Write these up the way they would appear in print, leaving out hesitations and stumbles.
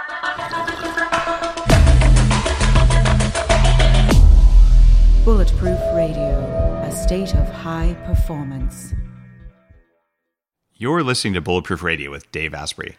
Bulletproof Radio, a state of high performance. You're listening to Bulletproof Radio with Dave Asprey.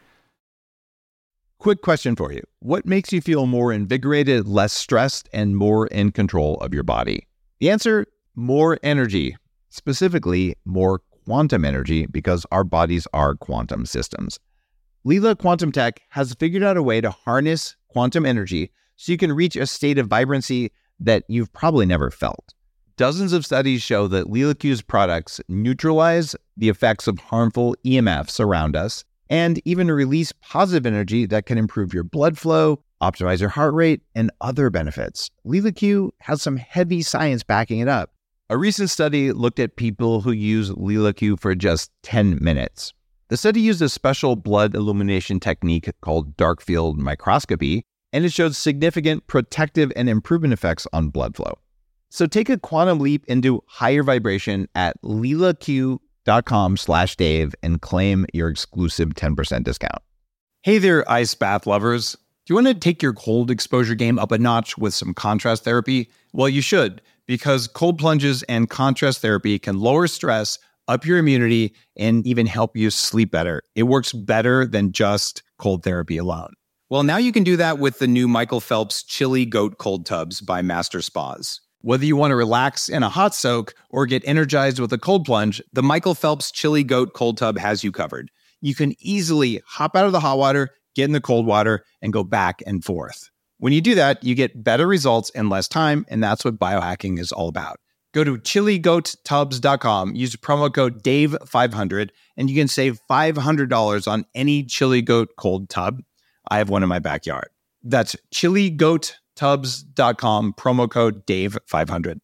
Quick question for you. What makes you feel more invigorated, less stressed, and more in control of your body? The answer, more energy. Specifically, more quantum energy, because our bodies are quantum systems. Lila Quantum Tech has figured out a way to harness quantum energy so you can reach a state of vibrancy that you've probably never felt. Dozens of studies show that LilaQ's products neutralize the effects of harmful EMFs around us and even release positive energy that can improve your blood flow, optimize your heart rate, and other benefits. LilaQ has some heavy science backing it up. A recent study looked at people who use LilaQ for just 10 minutes. The study used a special blood illumination technique called dark field microscopy, and it showed significant protective and improvement effects on blood flow. So take a quantum leap into higher vibration at lilaq.com/Dave and claim your exclusive 10% discount. Hey there, ice bath lovers. Do you want to take your cold exposure game up a notch with some contrast therapy? Well, you should, because cold plunges and contrast therapy can lower stress, up your immunity, and even help you sleep better. It works better than just cold therapy alone. Well, now you can do that with the new Michael Phelps Chili Goat Cold Tubs by Master Spas. Whether you want to relax in a hot soak or get energized with a cold plunge, the Michael Phelps Chili Goat Cold Tub has you covered. You can easily hop out of the hot water, get in the cold water, and go back and forth. When you do that, you get better results in less time, and that's what biohacking is all about. Go to chiligoattubs.com, use promo code DAVE500, and you can save $500 on any Chili Goat Cold Tub. I have one in my backyard. That's chiligoattubs.com, promo code DAVE500.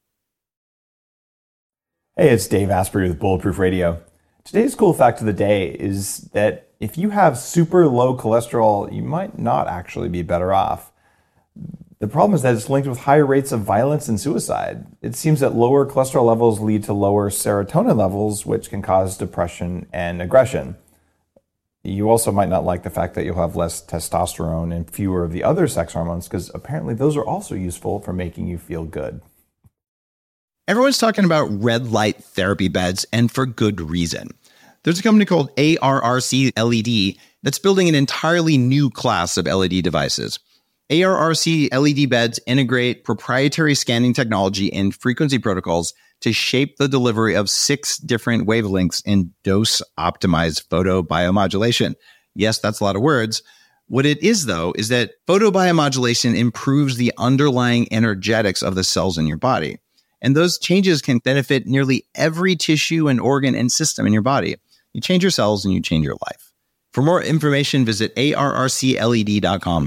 Hey, it's Dave Asprey with Bulletproof Radio. Today's cool fact of the day is that if you have super low cholesterol, you might not actually be better off. The problem is that it's linked with higher rates of violence and suicide. It seems that lower cholesterol levels lead to lower serotonin levels, which can cause depression and aggression. You also might not like the fact that you'll have less testosterone and fewer of the other sex hormones, because apparently those are also useful for making you feel good. Everyone's talking about red light therapy beds, and for good reason. There's a company called ARRC LED that's building an entirely new class of LED devices. ARRC LED beds integrate proprietary scanning technology and frequency protocols to shape the delivery of 6 different wavelengths in dose-optimized photobiomodulation. Yes, that's a lot of words. What it is, though, is that photobiomodulation improves the underlying energetics of the cells in your body. And those changes can benefit nearly every tissue and organ and system in your body. You change your cells and you change your life. For more information, visit arrcled.com.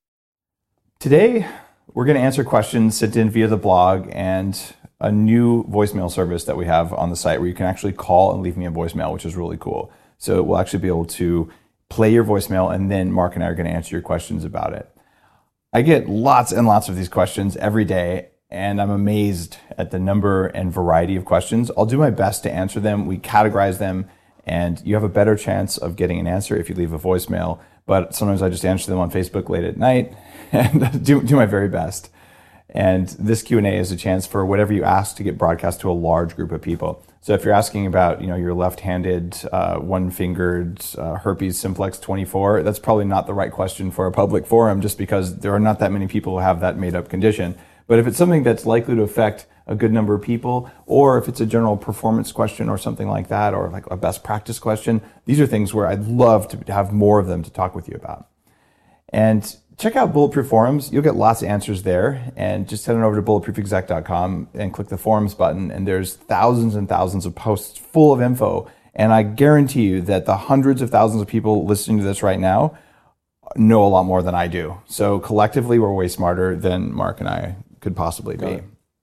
Today, we're going to answer questions sent in via the blog and a new voicemail service that we have on the site where you can actually call and leave me a voicemail, which is really cool. So we'll actually be able to play your voicemail, and then Mark and I are going to answer your questions about it. I get lots and lots of these questions every day, and I'm amazed at the number and variety of questions. I'll do my best to answer them. We categorize them, and you have a better chance of getting an answer if you leave a voicemail. But sometimes I just answer them on Facebook late at night and do my very best. And this Q&A is a chance for whatever you ask to get broadcast to a large group of people. So if you're asking about, your left-handed, one-fingered herpes simplex 24, that's probably not the right question for a public forum, just because there are not that many people who have that made-up condition. But if it's something that's likely to affect a good number of people, or if it's a general performance question or something like that, or like a best practice question, these are things where I'd love to have more of them to talk with you about. And check out Bulletproof Forums. You'll get lots of answers there. And just head on over to bulletproofexec.com and click the forums button. And there's thousands and thousands of posts full of info. And I guarantee you that the hundreds of thousands of people listening to this right now know a lot more than I do. So collectively, we're way smarter than Mark and I could possibly be.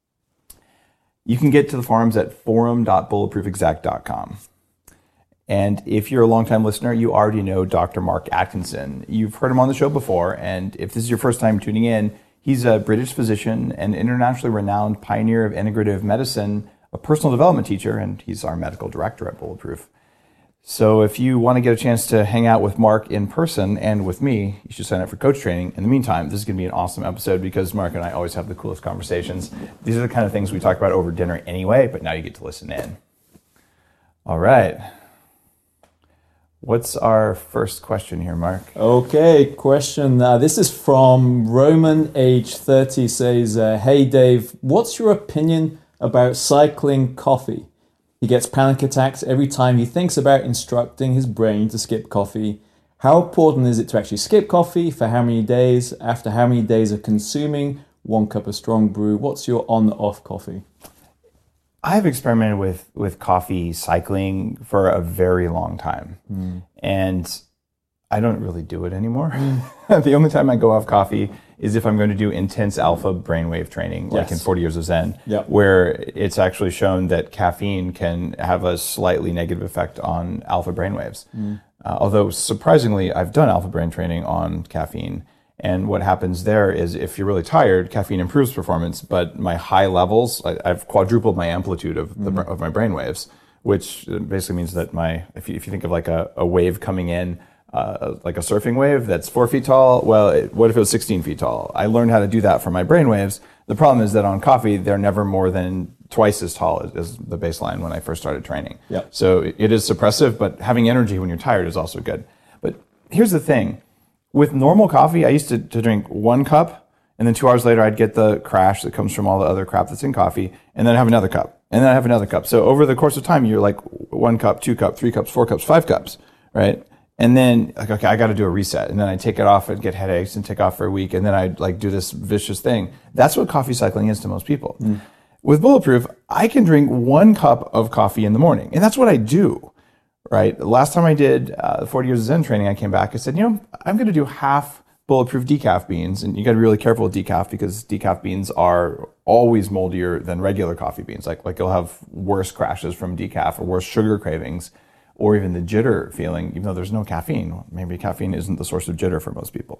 You can get to the forums at forum.bulletproofexec.com. And if you're a longtime listener, you already know Dr. Mark Atkinson. You've heard him on the show before, and if this is your first time tuning in, he's a British physician, an internationally renowned pioneer of integrative medicine, a personal development teacher, and he's our medical director at Bulletproof. So if you want to get a chance to hang out with Mark in person and with me, you should sign up for coach training. In the meantime, this is going to be an awesome episode because Mark and I always have the coolest conversations. These are the kind of things we talk about over dinner anyway, but now you get to listen in. All right. What's our first question here, Mark? Okay, question. This is from Roman, age 30, says, hey Dave, what's your opinion about cycling coffee? He gets panic attacks every time he thinks about instructing his brain to skip coffee. How important is it to actually skip coffee? For how many days? After how many days of consuming 1 cup of strong brew? What's your on-off coffee? I've experimented with coffee cycling for a very long time. And I don't really do it anymore. The only time I go off coffee is if I'm going to do intense alpha brainwave training, like in 40 Years of Zen, where it's actually shown that caffeine can have a slightly negative effect on alpha brainwaves. Although surprisingly, I've done alpha brain training on caffeine. And what happens there is if you're really tired, caffeine improves performance, but my high levels, I've quadrupled my amplitude of my brain waves, which basically means that if you think of like a wave coming in, like a surfing wave that's 4 feet tall, well, what if it was 16 feet tall? I learned how to do that for my brain waves. The problem is that on coffee, they're never more than twice as tall as the baseline when I first started training. So it is suppressive, but having energy when you're tired is also good. But here's the thing. With normal coffee, I used to drink 1 cup, and then 2 hours later, I'd get the crash that comes from all the other crap that's in coffee, and then I have another cup, and then I have another cup. So over the course of time, you're like 1 cup, 2 cup, 3 cups, 4 cups, 5 cups, right? And then, like, okay, I got to do a reset, and then I take it off and get headaches and take off for a week, and then I like do this vicious thing. That's what coffee cycling is to most people. With Bulletproof, I can drink 1 cup of coffee in the morning, and that's what I do. Right. The last time I did 40 Years of Zen training, I came back. I said, I'm going to do half Bulletproof decaf beans. And you got to be really careful with decaf because decaf beans are always moldier than regular coffee beans. Like you'll have worse crashes from decaf or worse sugar cravings or even the jitter feeling, even though there's no caffeine. Maybe caffeine isn't the source of jitter for most people.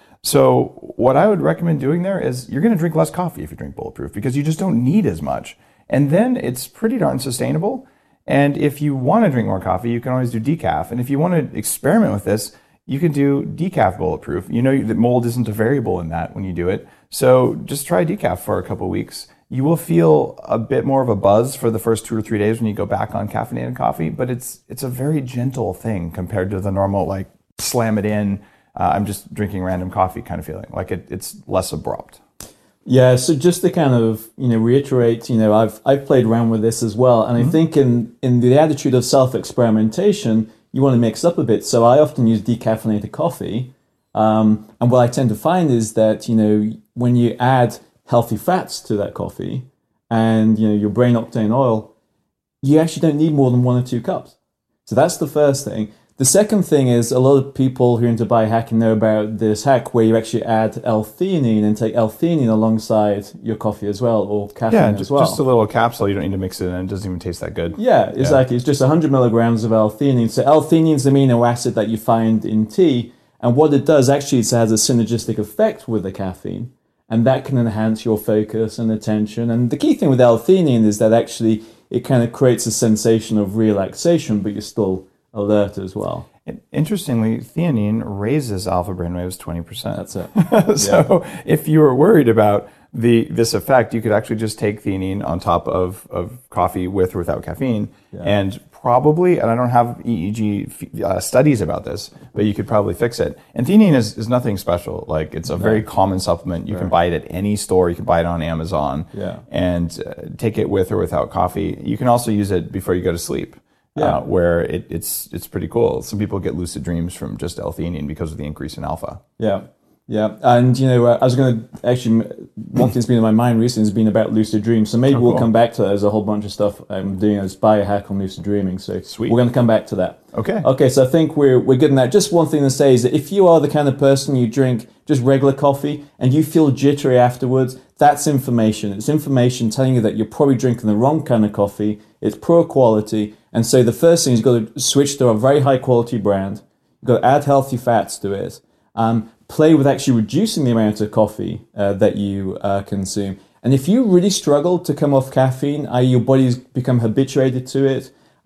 So what I would recommend doing there is you're going to drink less coffee if you drink Bulletproof because you just don't need as much. And then it's pretty darn sustainable. And if you want to drink more coffee, you can always do decaf. And if you want to experiment with this, you can do decaf Bulletproof. You know that mold isn't a variable in that when you do it. So just try decaf for a couple of weeks. You will feel a bit more of a buzz for the first 2 or 3 days when you go back on caffeinated coffee, but it's a very gentle thing compared to the normal, like, slam it in, I'm just drinking random coffee kind of feeling. Like it's less abrupt. Yeah, so just to kind of, reiterate, I've played around with this as well. And I think in the attitude of self-experimentation, you want to mix up a bit. So I often use decaffeinated coffee. And what I tend to find is that, when you add healthy fats to that coffee and, your brain octane oil, you actually don't need more than 1 or 2 cups. So that's the first thing. The second thing is a lot of people who are into biohacking know about this hack where you actually add L-theanine and take L-theanine alongside your coffee as well, or caffeine as well. Just a little capsule. You don't need to mix it in. It doesn't even taste that good. Yeah, exactly. It's just 100 milligrams of L-theanine. So L-theanine is the amino acid that you find in tea. And what it does actually is it has a synergistic effect with the caffeine. And that can enhance your focus and attention. And the key thing with L-theanine is that actually it kind of creates a sensation of relaxation, but you're still alert as well. Interestingly, theanine raises alpha brainwaves 20%. That's it. So if you were worried about this effect, you could actually just take theanine on top of coffee with or without caffeine. And probably, and I don't have EEG studies about this, but you could probably fix it. And theanine is nothing special. Like it's a very common supplement. You can buy it at any store. You can buy it on Amazon and take it with or without coffee. You can also use it before you go to sleep. Where it's pretty cool. Some people get lucid dreams from just L-theanine because of the increase in alpha. Yeah, and I was going to actually, one thing that's been in my mind recently has been about lucid dreams. So maybe we'll come back to that. There's a whole bunch of stuff I'm doing as biohack on lucid dreaming. So we're going to come back to that. Okay. So I think we're good in that. Just one thing to say is that if you are the kind of person you drink just regular coffee and you feel jittery afterwards, that's information. It's information telling you that you're probably drinking the wrong kind of coffee. It's poor quality. And so the first thing is you've got to switch to a very high quality brand. You've got to add healthy fats to it. Play with actually reducing the amount of coffee that you consume. And if you really struggle to come off caffeine, i.e. your body's become habituated to it,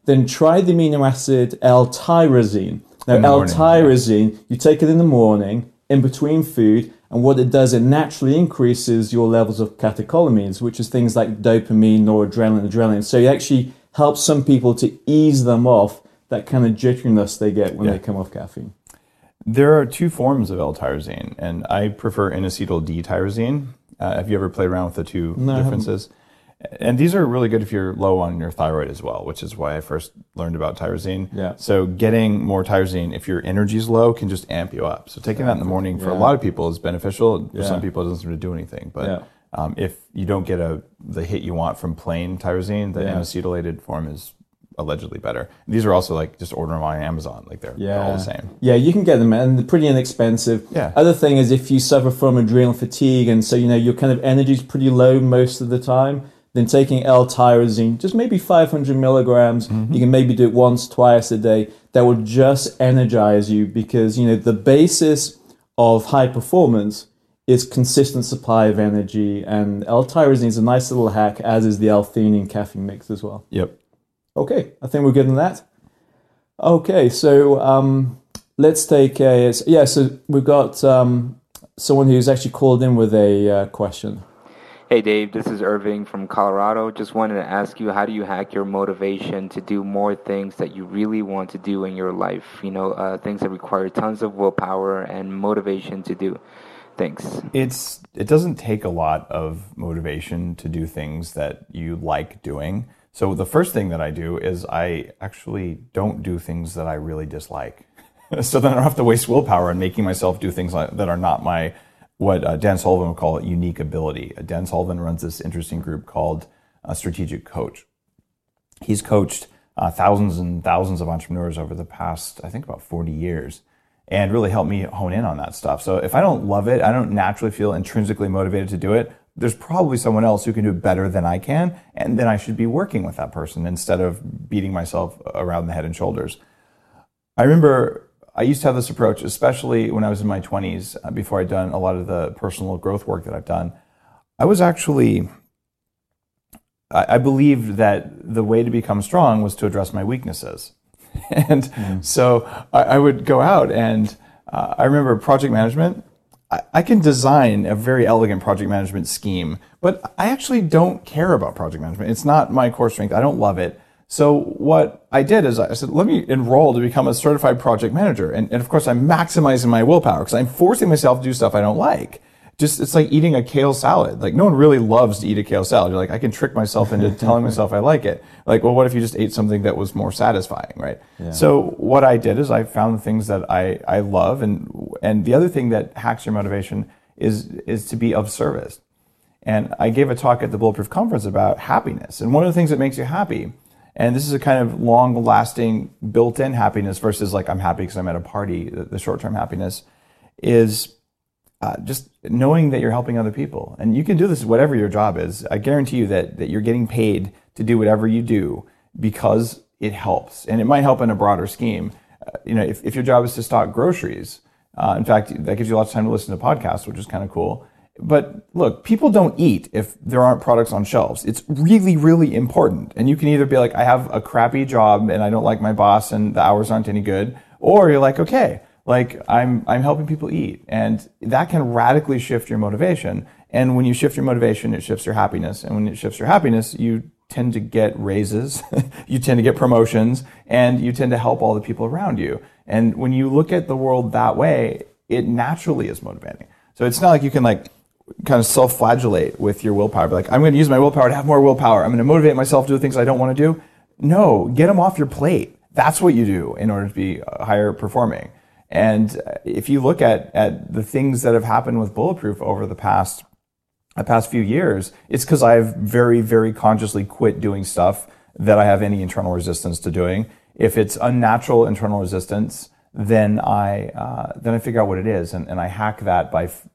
then try the amino acid L-tyrosine. Now, L-tyrosine, you take it in the morning, in between food, and what it does, it naturally increases your levels of catecholamines, which is things like dopamine, noradrenaline, adrenaline. So it actually helps some people to ease them off that kind of jitteriness they get when they come off caffeine. There are two forms of L-tyrosine, and I prefer N-acetyl D-tyrosine. Have you ever played around with the two differences? And these are really good if you're low on your thyroid as well, which is why I first learned about tyrosine. Yeah. So getting more tyrosine, if your energy is low, can just amp you up. So taking that in the morning for a lot of people is beneficial. For some people, it doesn't seem to do anything. But if you don't get the hit you want from plain tyrosine, the N-acetylated form is allegedly better. These are also like just order them on Amazon, like they're all the same. Yeah, you can get them and they're pretty inexpensive. Other thing is if you suffer from adrenal fatigue and so your kind of energy is pretty low most of the time, then taking L-tyrosine, just maybe 500 milligrams, you can maybe do it once, twice a day, that will just energize you because the basis of high performance is consistent supply of energy, and L-tyrosine is a nice little hack, as is the L-theanine caffeine mix as well. Yep. Okay, I think we're good on that. Okay, so let's take so we've got someone who's actually called in with a question. Hey Dave, this is Irving from Colorado. Just wanted to ask you, how do you hack your motivation to do more things that you really want to do in your life? Things that require tons of willpower and motivation to do. Thanks. It doesn't take a lot of motivation to do things that you like doing. So the first thing that I do is I actually don't do things that I really dislike. So then I don't have to waste willpower on making myself do things that are not what Dan Sullivan would call unique ability. Dan Sullivan runs this interesting group called Strategic Coach. He's coached thousands and thousands of entrepreneurs over the past, I think, about 40 years and really helped me hone in on that stuff. So if I don't love it, I don't naturally feel intrinsically motivated to do it, there's probably someone else who can do it better than I can, and then I should be working with that person instead of beating myself around the head and shoulders. I remember I used to have this approach, especially when I was in my 20s, before I'd done a lot of the personal growth work that I've done. I believed that the way to become strong was to address my weaknesses. And so I would go out and I remember project management. I can design a very elegant project management scheme, but I actually don't care about project management. It's not my core strength. I don't love it. So what I did is I said, let me enroll to become a certified project manager. And of course, I'm maximizing my willpower because I'm forcing myself to do stuff I don't like. It's like eating a kale salad. Like, no one really loves to eat a kale salad. You're like, I can trick myself into telling myself I like it. Like, well, what if you just ate something that was more satisfying, right? Yeah. So what I did is I found the things that I love. And the other thing that hacks your motivation is to be of service. And I gave a talk at the Bulletproof Conference about happiness. And one of the things that makes you happy, and this is a kind of long-lasting built-in happiness versus like I'm happy because I'm at a party, the short-term happiness, is just knowing that you're helping other people. And you can do this whatever your job is. I guarantee you that you're getting paid to do whatever you do because it helps. And it might help in a broader scheme. If your job is to stock groceries, in fact, that gives you lots of time to listen to podcasts, which is kind of cool. But look, people don't eat if there aren't products on shelves. It's really, really important. And you can either be like, I have a crappy job and I don't like my boss and the hours aren't any good. Or you're like, okay, like I'm helping people eat. And that can radically shift your motivation. And when you shift your motivation, it shifts your happiness. And when it shifts your happiness, you tend to get raises, you tend to get promotions, and you tend to help all the people around you. And when you look at the world that way, it naturally is motivating. So it's not like you can kind of self-flagellate with your willpower. Be like, I'm going to use my willpower to have more willpower. I'm going to motivate myself to do things I don't want to do. No, get them off your plate. That's what you do in order to be higher performing. And if you look at the things that have happened with Bulletproof over the past few years, it's because I've very, very consciously quit doing stuff that I have any internal resistance to doing. If it's unnatural internal resistance, then I figure out what it is, and I hack that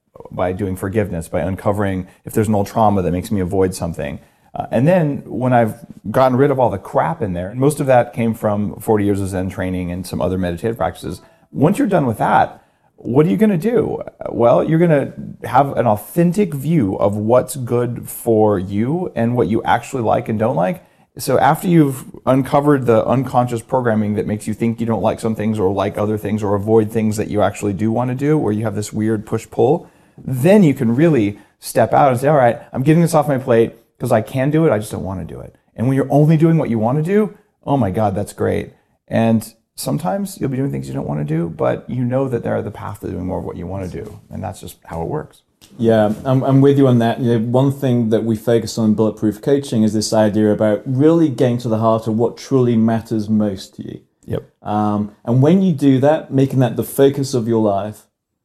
by doing forgiveness, by uncovering if there's an old trauma that makes me avoid something. And then when I've gotten rid of all the crap in there, and most of that came from 40 years of Zen training and some other meditative practices, once you're done with that, what are you going to do? Well, you're going to have an authentic view of what's good for you and what you actually like and don't like. So after you've uncovered the unconscious programming that makes you think you don't like some things or like other things or avoid things that you actually do want to do, or you have this weird push-pull, then you can really step out and say, all right, I'm getting this off my plate because I can do it, I just don't want to do it. And when you're only doing what you want to do, oh my God, that's great. And sometimes you'll be doing things you don't want to do, but you know that they're the path to doing more of what you want to do. And that's just how it works. Yeah, I'm with you on that. One thing that we focus on in Bulletproof Coaching is this idea about really getting to the heart of what truly matters most to you. Yep. And when you do that, making that the focus of your life,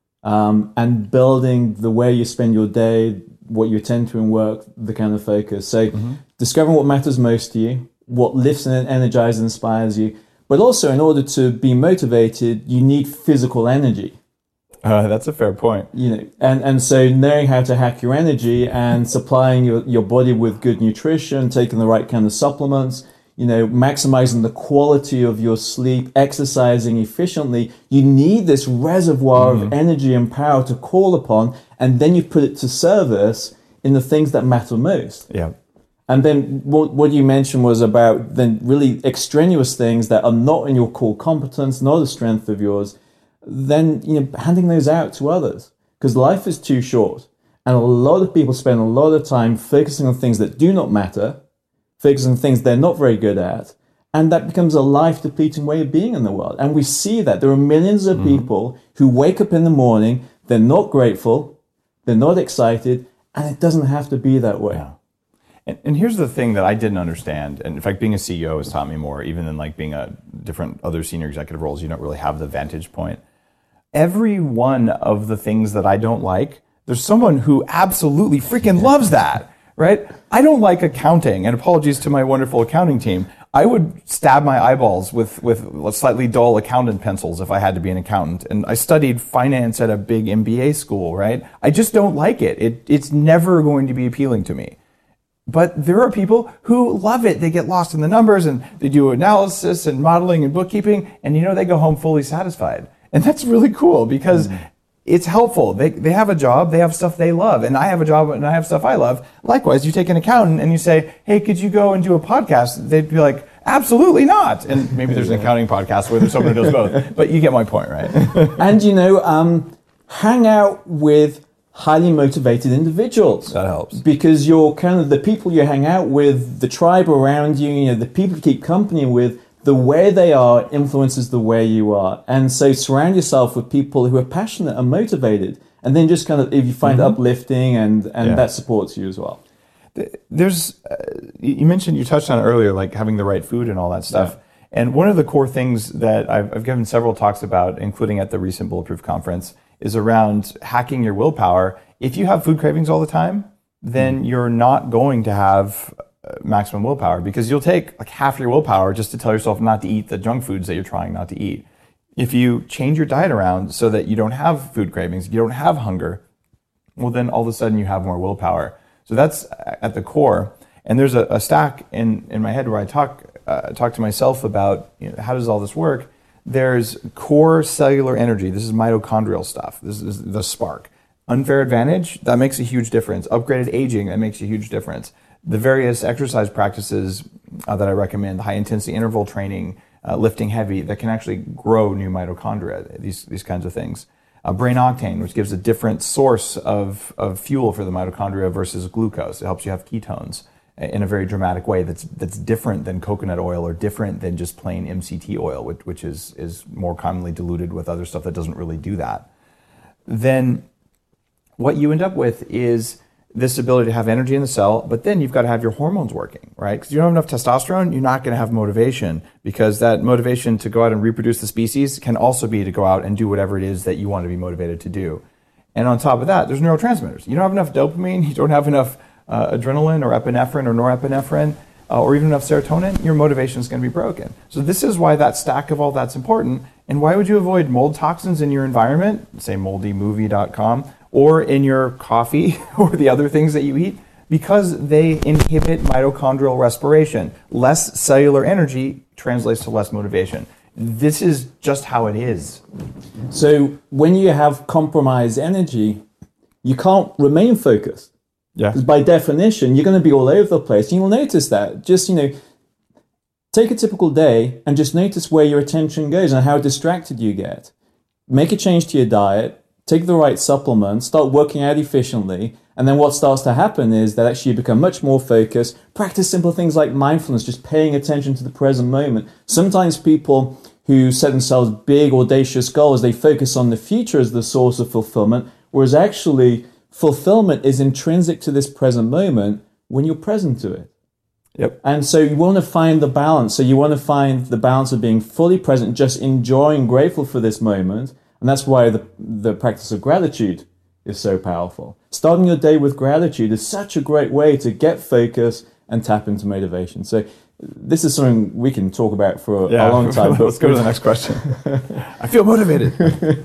and building the way you spend your day, what you attend to in work, the kind of focus. So discovering what matters most to you, what lifts and energizes and inspires you. But also, in order to be motivated, you need physical energy. That's a fair point. And so knowing how to hack your energy and supplying your body with good nutrition, taking the right kind of supplements, maximizing the quality of your sleep, exercising efficiently, you need this reservoir of energy and power to call upon, and then you put it to service in the things that matter most. Yeah. And then what you mentioned was about then really extraneous things that are not in your core competence, not a strength of yours, then handing those out to others. Because life is too short. And a lot of people spend a lot of time focusing on things that do not matter, focusing on things they're not very good at, and that becomes a life-depleting way of being in the world. And we see that. There are millions of people who wake up in the morning, they're not grateful, they're not excited, and it doesn't have to be that way. Yeah. And here's the thing that I didn't understand, and in fact, being a CEO has taught me more, even than like being a different other senior executive roles, you don't really have the vantage point. Every one of the things that I don't like, there's someone who absolutely freaking loves that, right? I don't like accounting, and apologies to my wonderful accounting team. I would stab my eyeballs with slightly dull accountant pencils if I had to be an accountant. And I studied finance at a big MBA school, right? I just don't like it. It's never going to be appealing to me. But there are people who love it. They get lost in the numbers and they do analysis and modeling and bookkeeping, and they go home fully satisfied. And that's really cool because it's helpful. They have a job, they have stuff they love, and I have a job and I have stuff I love. Likewise, you take an accountant and you say, hey, could you go and do a podcast? They'd be like, absolutely not. And maybe there's an accounting podcast where there's someone who does both. But you get my point, right? And hang out with highly motivated individuals. That helps. Because you're kind of the people you hang out with, the tribe around you, the people you keep company with, the way they are influences the way you are. And so surround yourself with people who are passionate and motivated. And then just kind of, if you find uplifting and that supports you as well. There's, you touched on it earlier, like having the right food and all that stuff. Yeah. And one of the core things that I've given several talks about, including at the recent Bulletproof conference, is around hacking your willpower. If you have food cravings all the time, then you're not going to have maximum willpower, because you'll take like half your willpower just to tell yourself not to eat the junk foods that you're trying not to eat. If you change your diet around so that you don't have food cravings, you don't have hunger, well, then all of a sudden you have more willpower. So that's at the core. And there's a stack in my head where I talk to myself about how does all this work. There's core cellular energy. This is mitochondrial stuff. This is the spark. Unfair advantage, that makes a huge difference. Upgraded aging, that makes a huge difference. The various exercise practices that I recommend, high intensity interval training, lifting heavy, that can actually grow new mitochondria, these kinds of things. Brain octane, which gives a different source of fuel for the mitochondria versus glucose. It helps you have ketones in a very dramatic way that's different than coconut oil or different than just plain MCT oil, which is more commonly diluted with other stuff that doesn't really do that. Then what you end up with is this ability to have energy in the cell, but then you've got to have your hormones working, right? Because you don't have enough testosterone, you're not going to have motivation, because that motivation to go out and reproduce the species can also be to go out and do whatever it is that you want to be motivated to do. And on top of that, there's neurotransmitters. You don't have enough dopamine, you don't have enough adrenaline or epinephrine or norepinephrine, or even enough serotonin, your motivation is going to be broken. So this is why that stack of all that's important. And why would you avoid mold toxins in your environment, say moldymovie.com, or in your coffee or the other things that you eat? Because they inhibit mitochondrial respiration. Less cellular energy translates to less motivation. This is just how it is. So when you have compromised energy, you can't remain focused. Yeah. Because by definition, you're going to be all over the place. And you'll notice that. Just, take a typical day and just notice where your attention goes and how distracted you get. Make a change to your diet, take the right supplements, start working out efficiently, and then what starts to happen is that actually you become much more focused. Practice simple things like mindfulness, just paying attention to the present moment. Sometimes people who set themselves big, audacious goals, they focus on the future as the source of fulfillment, whereas actually fulfillment is intrinsic to this present moment when you're present to it. Yep. And so you want to find the balance. So you want to find the balance of being fully present, just enjoying, grateful for this moment. And that's why the practice of gratitude is so powerful. Starting your day with gratitude is such a great way to get focus and tap into motivation. So this is something we can talk about for a long time. Let's go to the next question. I feel motivated.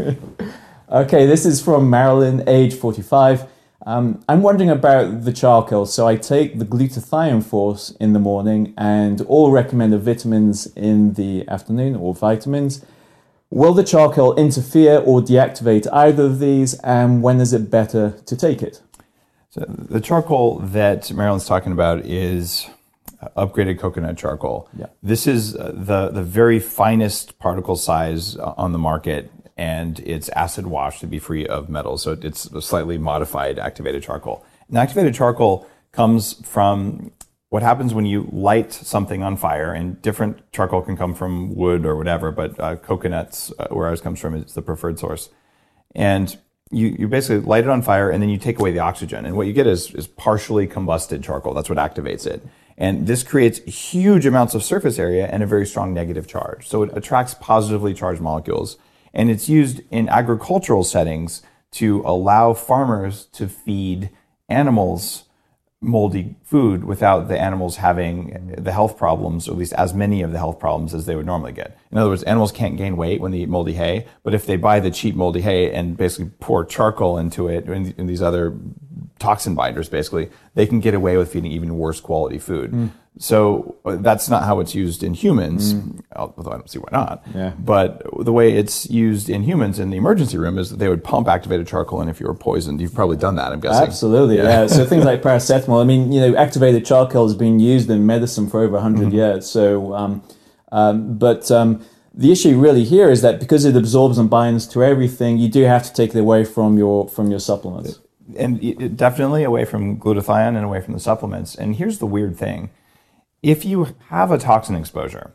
Okay, this is from Marilyn, age 45. I'm wondering about the charcoal. So I take the glutathione force in the morning and all recommended vitamins in the afternoon, or vitamins. Will the charcoal interfere or deactivate either of these, and when is it better to take it? So the charcoal that Marilyn's talking about is upgraded coconut charcoal. Yeah. This is the very finest particle size on the market, and it's acid washed to be free of metals. So it's a slightly modified activated charcoal. And activated charcoal comes from what happens when you light something on fire, and different charcoal can come from wood or whatever, but coconuts, where ours comes from, is the preferred source. And you basically light it on fire, and then you take away the oxygen. And what you get is partially combusted charcoal. That's what activates it. And this creates huge amounts of surface area and a very strong negative charge. So it attracts positively charged molecules. And it's used in agricultural settings to allow farmers to feed animals moldy food without the animals having the health problems, or at least as many of the health problems as they would normally get. In other words, animals can't gain weight when they eat moldy hay, but if they buy the cheap moldy hay and basically pour charcoal into it, and these other toxin binders, basically, they can get away with feeding even worse quality food. So that's not how it's used in humans, although I don't see why not. Yeah. But the way it's used in humans in the emergency room is that they would pump activated charcoal in if you were poisoned. You've probably done that, I'm guessing. Absolutely, yeah. So things like paracetamol, I mean, activated charcoal has been used in medicine for over 100 years. So, the issue really here is that because it absorbs and binds to everything, you do have to take it away from your supplements. And definitely away from glutathione and away from the supplements. And here's the weird thing. If you have a toxin exposure,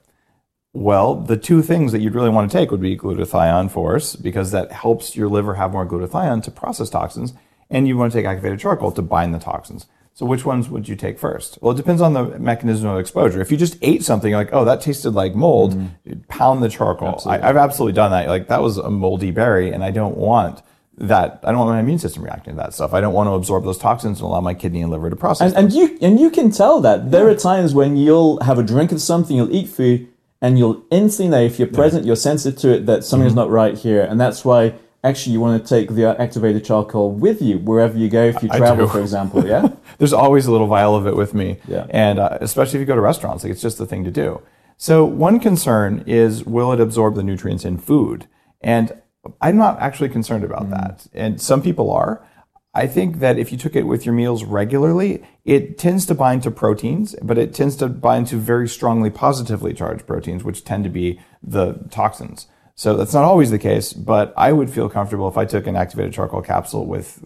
well, the two things that you'd really want to take would be glutathione force, because that helps your liver have more glutathione to process toxins, and you want to take activated charcoal to bind the toxins. So which ones would you take first? Well, it depends on the mechanism of exposure. If you just ate something like, oh, that tasted like mold, pound the charcoal. Absolutely. I've absolutely done that. Like, that was a moldy berry, and I don't want that. I don't want my immune system reacting to that stuff. I don't want to absorb those toxins and allow my kidney and liver to process them. And you can tell that. There are times when you'll have a drink of something, you'll eat food, and you'll instantly know, if you're present, you're sensitive to it, that something's not right here. And that's why actually you want to take the activated charcoal with you wherever you go, if you travel, for example. Yeah. There's always a little vial of it with me. Yeah. And especially if you go to restaurants, like, it's just the thing to do. So one concern is, will it absorb the nutrients in food? And I'm not actually concerned about that. And some people are. I think that if you took it with your meals regularly, it tends to bind to proteins, but it tends to bind to very strongly positively charged proteins, which tend to be the toxins. So that's not always the case, but I would feel comfortable if I took an activated charcoal capsule with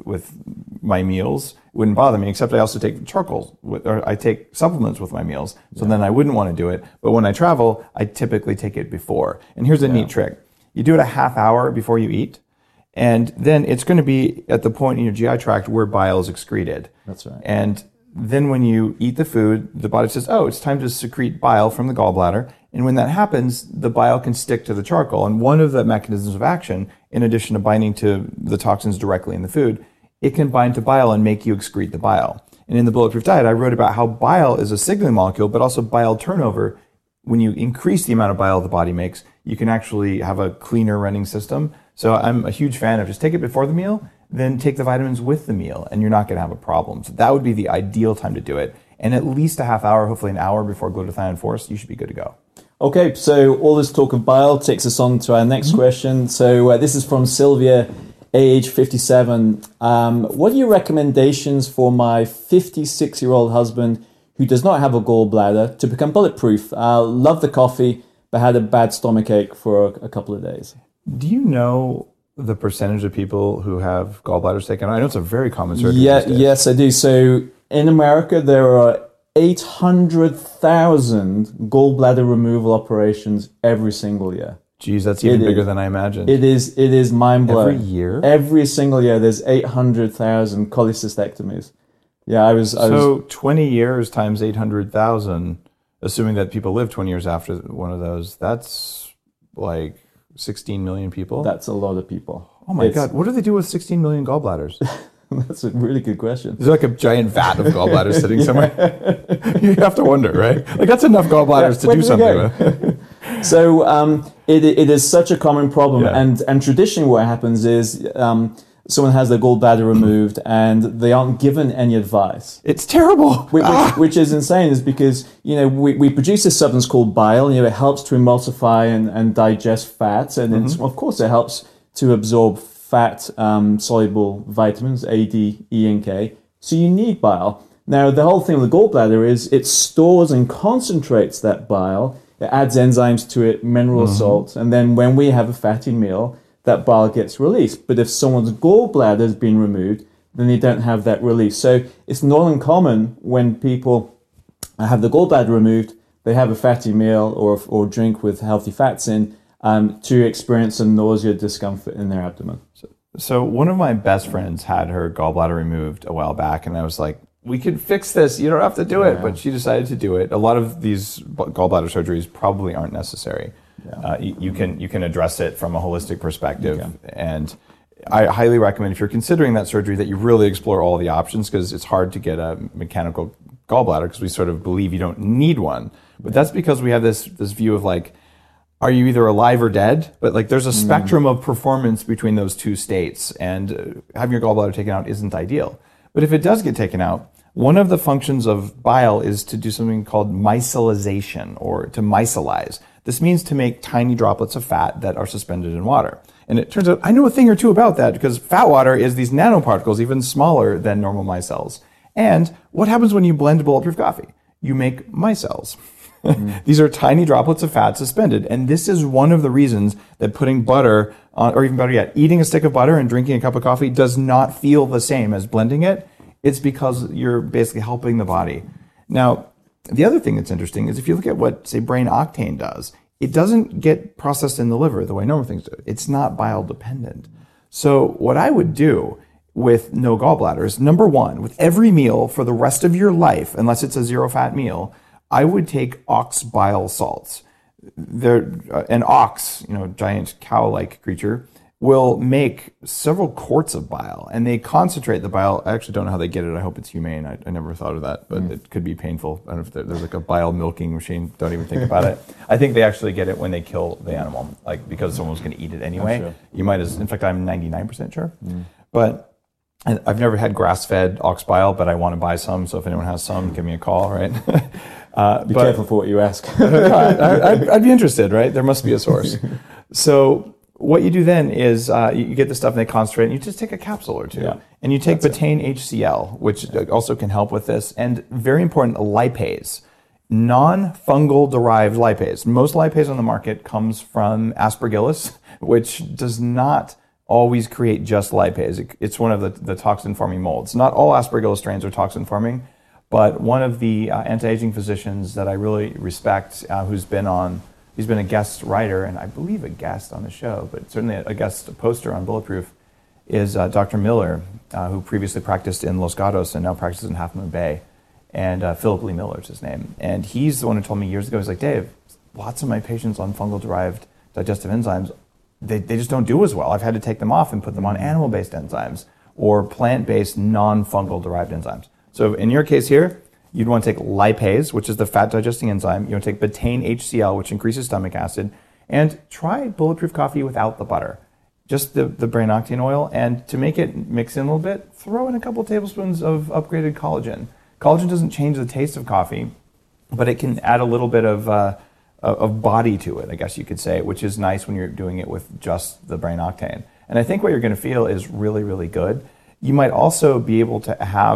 my meals. It wouldn't bother me, except I also take charcoal, or I take supplements with my meals. So then I wouldn't want to do it. But when I travel, I typically take it before. And here's a neat trick. You do it a half hour before you eat, and then it's going to be at the point in your GI tract where bile is excreted. That's right. And then when you eat the food, the body says, oh, it's time to secrete bile from the gallbladder. And when that happens, the bile can stick to the charcoal. And one of the mechanisms of action, in addition to binding to the toxins directly in the food, it can bind to bile and make you excrete the bile. And in the Bulletproof Diet, I wrote about how bile is a signaling molecule, but also bile turnover. When you increase the amount of bile the body makes, you can actually have a cleaner running system. So I'm a huge fan of just take it before the meal, then take the vitamins with the meal, and you're not going to have a problem. So that would be the ideal time to do it. And at least a half hour, hopefully an hour before glutathione force, you should be good to go. Okay, so all this talk of bile takes us on to our next question. So this is from Sylvia, age 57. What are your recommendations for my 56-year-old husband who does not have a gallbladder to become bulletproof. Love the coffee, but had a bad stomachache for a couple of days. Do you know the percentage of people who have gallbladders taken out? I know it's a very common surgery. Yes, I do. So in America, there are 800,000 gallbladder removal operations every single year. Geez, that's even bigger than I imagined. It is mind-blowing. Every year? Every single year, there's 800,000 cholecystectomies. Yeah, I was 20 years times 800,000, assuming that people live 20 years after one of those, that's like 16 million people? That's a lot of people. Oh my God. What do they do with 16 million gallbladders? That's a really good question. Is there like a giant vat of gallbladders sitting somewhere? You have to wonder, right? Like that's enough gallbladders to do something with. So it is such a common problem. And traditionally what happens is someone has their gallbladder removed and they aren't given any advice. It's terrible. Which is insane, is because, we produce this substance called bile. It helps to emulsify and digest fats. And of course it helps to absorb fat soluble vitamins, A, D, E, and K. So you need bile. Now, the whole thing with the gallbladder is it stores and concentrates that bile. It adds enzymes to it, mineral salts. And then when we have a fatty meal, that bile gets released. But if someone's gallbladder has been removed, then they don't have that release. So it's not uncommon when people have the gallbladder removed, they have a fatty meal or drink with healthy fats in, to experience some nausea, discomfort in their abdomen. So one of my best friends had her gallbladder removed a while back, and I was like, we can fix this. You don't have to do it. But she decided to do it. A lot of these gallbladder surgeries probably aren't necessary. You can address it from a holistic perspective. And I highly recommend, if you're considering that surgery, that you really explore all the options, because it's hard to get a mechanical gallbladder because we sort of believe you don't need one. But that's because we have this view of like, are you either alive or dead? But like there's a spectrum of performance between those two states, and having your gallbladder taken out isn't ideal. But if it does get taken out, one of the functions of bile is to do something called micellization, or to micelize. This means to make tiny droplets of fat that are suspended in water. And it turns out I know a thing or two about that, because fat water is these nanoparticles, even smaller than normal micelles. And what happens when you blend bulletproof coffee? You make micelles. These are tiny droplets of fat suspended. And this is one of the reasons that putting butter on, or even better yet, eating a stick of butter and drinking a cup of coffee does not feel the same as blending it. It's because you're basically helping the body. Now, the other thing that's interesting is if you look at what, say, brain octane does, it doesn't get processed in the liver the way normal things do. It's not bile dependent. So what I would do with no gallbladders, number one, with every meal for the rest of your life, unless it's a zero-fat meal, I would take ox bile salts. An ox, giant cow-like creature, will make several quarts of bile, and they concentrate the bile. I actually don't know how they get it. I hope it's humane. I never thought of that, but it could be painful. I don't know if there's like a bile milking machine. Don't even think about it. I think they actually get it when they kill the animal, like because someone's going to eat it anyway. Sure. You might in fact, I'm 99% sure. But I've never had grass-fed ox bile, but I want to buy some. So if anyone has some, give me a call, right? Be careful for what you ask. I'd be interested, right? There must be a source. So what you do then is you get the stuff and they concentrate, and you just take a capsule or two. And you take betaine HCl, which also can help with this. And very important, lipase, non-fungal derived lipase. Most lipase on the market comes from Aspergillus, which does not always create just lipase. It's one of the toxin-forming molds. Not all Aspergillus strains are toxin-forming, but one of the anti-aging physicians that I really respect, he's been a guest writer, and I believe a guest on the show, but certainly a guest poster on Bulletproof, is Dr. Miller, who previously practiced in Los Gatos and now practices in Half Moon Bay. And Philip Lee Miller is his name. And he's the one who told me years ago, he's like, Dave, lots of my patients on fungal-derived digestive enzymes, they just don't do as well. I've had to take them off and put them on animal-based enzymes or plant-based non-fungal derived enzymes. So in your case here, you'd want to take lipase, which is the fat-digesting enzyme. You want to take betaine HCl, which increases stomach acid. And try Bulletproof coffee without the butter. Just the brain octane oil. And to make it mix in a little bit, throw in a couple tablespoons of upgraded collagen. Collagen doesn't change the taste of coffee, but it can add a little bit of body to it, I guess you could say, which is nice when you're doing it with just the brain octane. And I think what you're going to feel is really, really good. You might also be able to have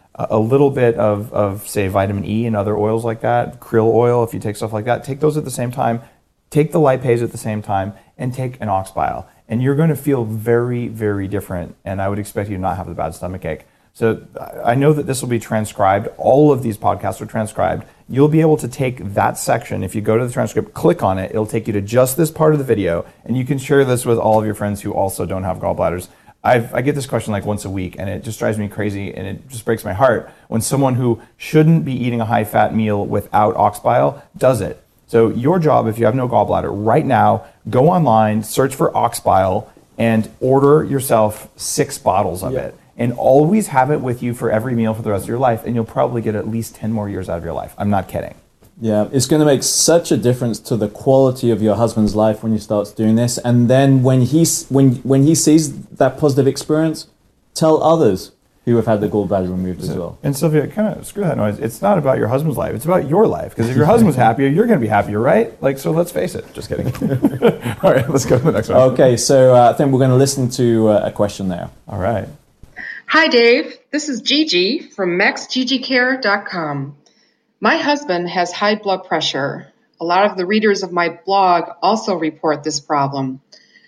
a little bit of say vitamin E and other oils like that, krill oil, if you take stuff like that, take those at the same time, take the lipase at the same time, and take an ox bile. And you're going to feel very, very different. And I would expect you to not have the bad stomach ache. So I know that this will be transcribed. All of these podcasts are transcribed. You'll be able to take that section. If you go to the transcript, click on it, it'll take you to just this part of the video. And you can share this with all of your friends who also don't have gallbladders. I get this question like once a week, and it just drives me crazy, and it just breaks my heart when someone who shouldn't be eating a high-fat meal without ox bile does it. So your job, if you have no gallbladder, right now, go online, search for ox bile, and order yourself 6 bottles of it. And always have it with you for every meal for the rest of your life, and you'll probably get at least 10 more years out of your life. I'm not kidding. Yeah, it's going to make such a difference to the quality of your husband's life when he starts doing this. And then when he sees that positive experience, tell others who have had the gallbladder removed as well. And Sylvia, kind of screw that noise. It's not about your husband's life. It's about your life. Because if your husband's happier, you're going to be happier, right? Like, so let's face it. Just kidding. All right, let's go to the next one. Okay, so I think we're going to listen to a question now. All right. Hi, Dave. This is Gigi from MaxGGCare.com. My husband has high blood pressure. A lot of the readers of my blog also report this problem.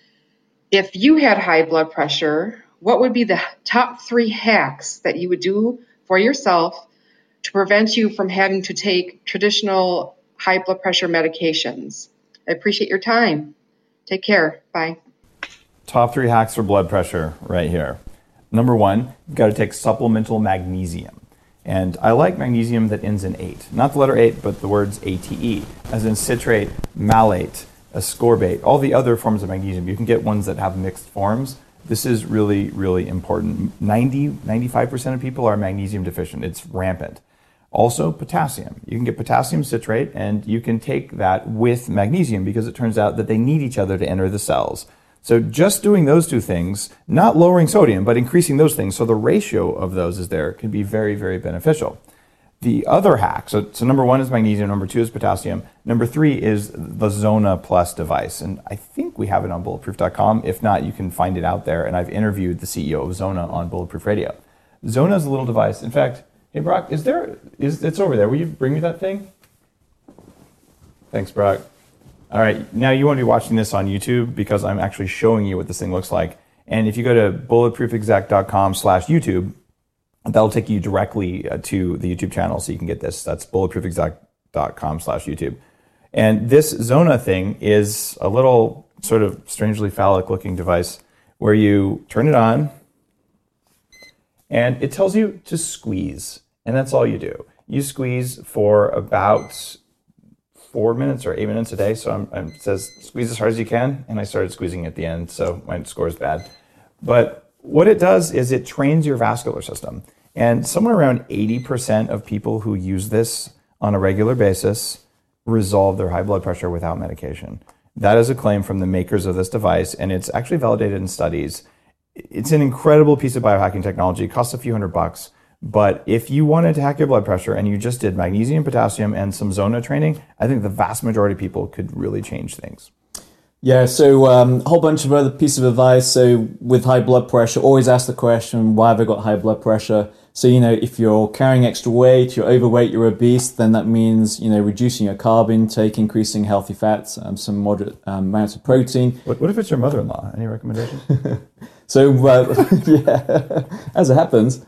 If you had high blood pressure, what would be the top 3 hacks that you would do for yourself to prevent you from having to take traditional high blood pressure medications? I appreciate your time. Take care. Bye. Top 3 hacks for blood pressure right here. Number 1, you've got to take supplemental magnesium. And I like magnesium that ends in 8. Not the letter 8, but the words ATE, as in citrate, malate, ascorbate, all the other forms of magnesium. You can get ones that have mixed forms. This is really, really important. 95% of people are magnesium deficient. It's rampant. Also, potassium. You can get potassium citrate, and you can take that with magnesium because it turns out that they need each other to enter the cells. So just doing those 2 things, not lowering sodium, but increasing those things, so the ratio of those is there, can be very, very beneficial. The other hack, so number 1 is magnesium, number 2 is potassium, number 3 is the Zona Plus device. And I think we have it on bulletproof.com. If not, you can find it out there. And I've interviewed the CEO of Zona on Bulletproof Radio. Zona is a little device. In fact, hey, Brock, it's over there. Will you bring me that thing? Thanks, Brock. All right, now you want to be watching this on YouTube because I'm actually showing you what this thing looks like. And if you go to bulletproofexec.com/YouTube, that'll take you directly to the YouTube channel so you can get this. That's bulletproofexec.com/YouTube. And this Zona thing is a little sort of strangely phallic looking device where you turn it on and it tells you to squeeze. And that's all you do. You squeeze for about 4 minutes or 8 minutes a day. So it says squeeze as hard as you can. And I started squeezing at the end, so my score is bad. But what it does is it trains your vascular system. And somewhere around 80% of people who use this on a regular basis resolve their high blood pressure without medication. That is a claim from the makers of this device, and it's actually validated in studies. It's an incredible piece of biohacking technology. It costs a few $100. But if you wanted to hack your blood pressure and you just did magnesium, potassium, and some Zona training, I think the vast majority of people could really change things. Yeah, so a whole bunch of other pieces of advice. So with high blood pressure, always ask the question, why have I got high blood pressure? So, if you're carrying extra weight, you're overweight, you're obese, then that means, reducing your carb intake, increasing healthy fats, some moderate amounts of protein. What if it's your mother-in-law? Any recommendations? So, yeah, as it happens.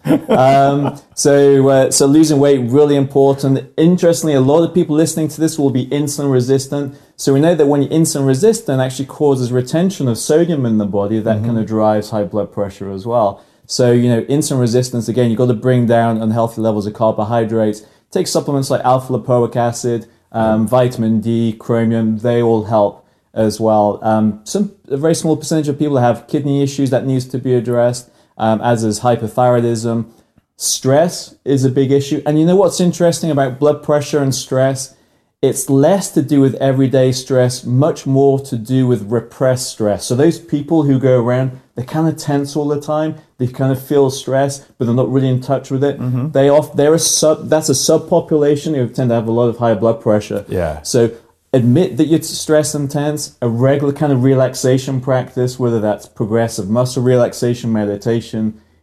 So losing weight, really important. Interestingly, a lot of people listening to this will be insulin resistant. So we know that when you're insulin resistant, it actually causes retention of sodium in the body. That kind of drives high blood pressure as well. So, insulin resistance, again, you've got to bring down unhealthy levels of carbohydrates. Take supplements like alpha-lipoic acid, vitamin D, chromium, they all help as well. A very small percentage of people have kidney issues that needs to be addressed, as is hypothyroidism. Stress is a big issue. And you know what's interesting about blood pressure and stress? It's less to do with everyday stress, much more to do with repressed stress. So those people who go around, they're kind of tense all the time. They kind of feel stress, but they're not really in touch with it. Mm-hmm. That's a subpopulation who tend to have a lot of high blood pressure. Yeah. So admit that you're stressed and tense, a regular kind of relaxation practice, whether that's progressive muscle relaxation, meditation,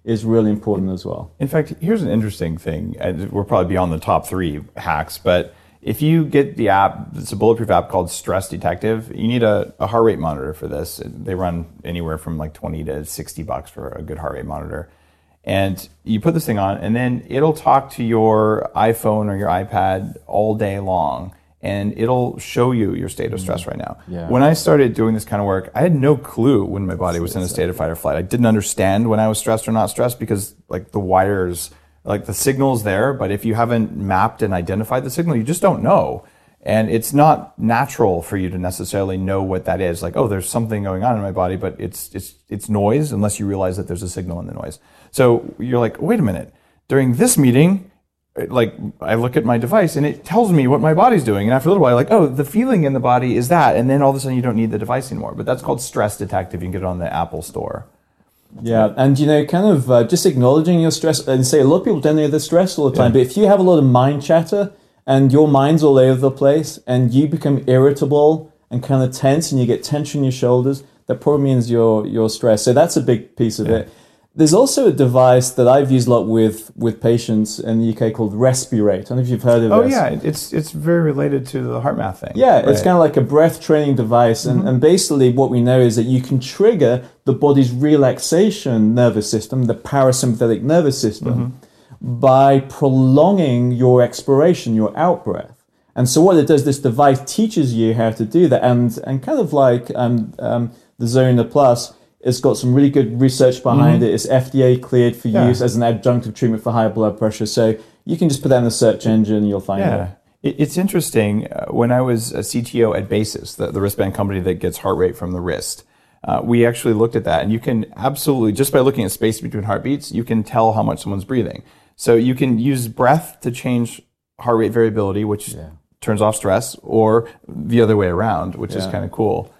is really important as well. In fact, here's an interesting thing. We're probably beyond the top 3 hacks, but if you get the app, it's a bulletproof app called Stress Detective. You need a heart rate monitor for this. They run anywhere from like $20 to $60 for a good heart rate monitor. And you put this thing on, and then it'll talk to your iPhone or your iPad all day long, and it'll show you your state of stress right now. Yeah. When I started doing this kind of work, I had no clue when my body was in a state of fight or flight. I didn't understand when I was stressed or not stressed because like the wires, like the signal's there, but if you haven't mapped and identified the signal, you just don't know. And it's not natural for you to necessarily know what that is. Like, oh, there's something going on in my body, but it's noise unless you realize that there's a signal in the noise. So you're like, wait a minute. During this meeting, like I look at my device and it tells me what my body's doing. And after a little while, like, oh, the feeling in the body is that. And then all of a sudden you don't need the device anymore. But that's called Stress Detective. You can get it on the Apple Store. Yeah, and kind of just acknowledging your stress, and say a lot of people don't know they're stressed all the time, but if you have a lot of mind chatter and your mind's all over the place and you become irritable and kind of tense and you get tension in your shoulders, that probably means you're stressed. So that's a big piece of it. There's also a device that I've used a lot with patients in the UK called Respirate. I don't know if you've heard of this. Oh yeah, it's very related to the HeartMath thing. Yeah, right. It's kind of like a breath training device. And basically what we know is that you can trigger the body's relaxation nervous system, the parasympathetic nervous system, by prolonging your expiration, your out-breath. And so what it does, this device teaches you how to do that. And kind of like the Zona Plus, it's got some really good research behind it. It's FDA cleared for use as an adjunctive treatment for high blood pressure. So you can just put that in the search engine and you'll find it. It's interesting. When I was a CTO at Basis, the wristband company that gets heart rate from the wrist, we actually looked at that. And you can absolutely, just by looking at space between heartbeats, you can tell how much someone's breathing. So you can use breath to change heart rate variability, which turns off stress, or the other way around, which is kind of cool.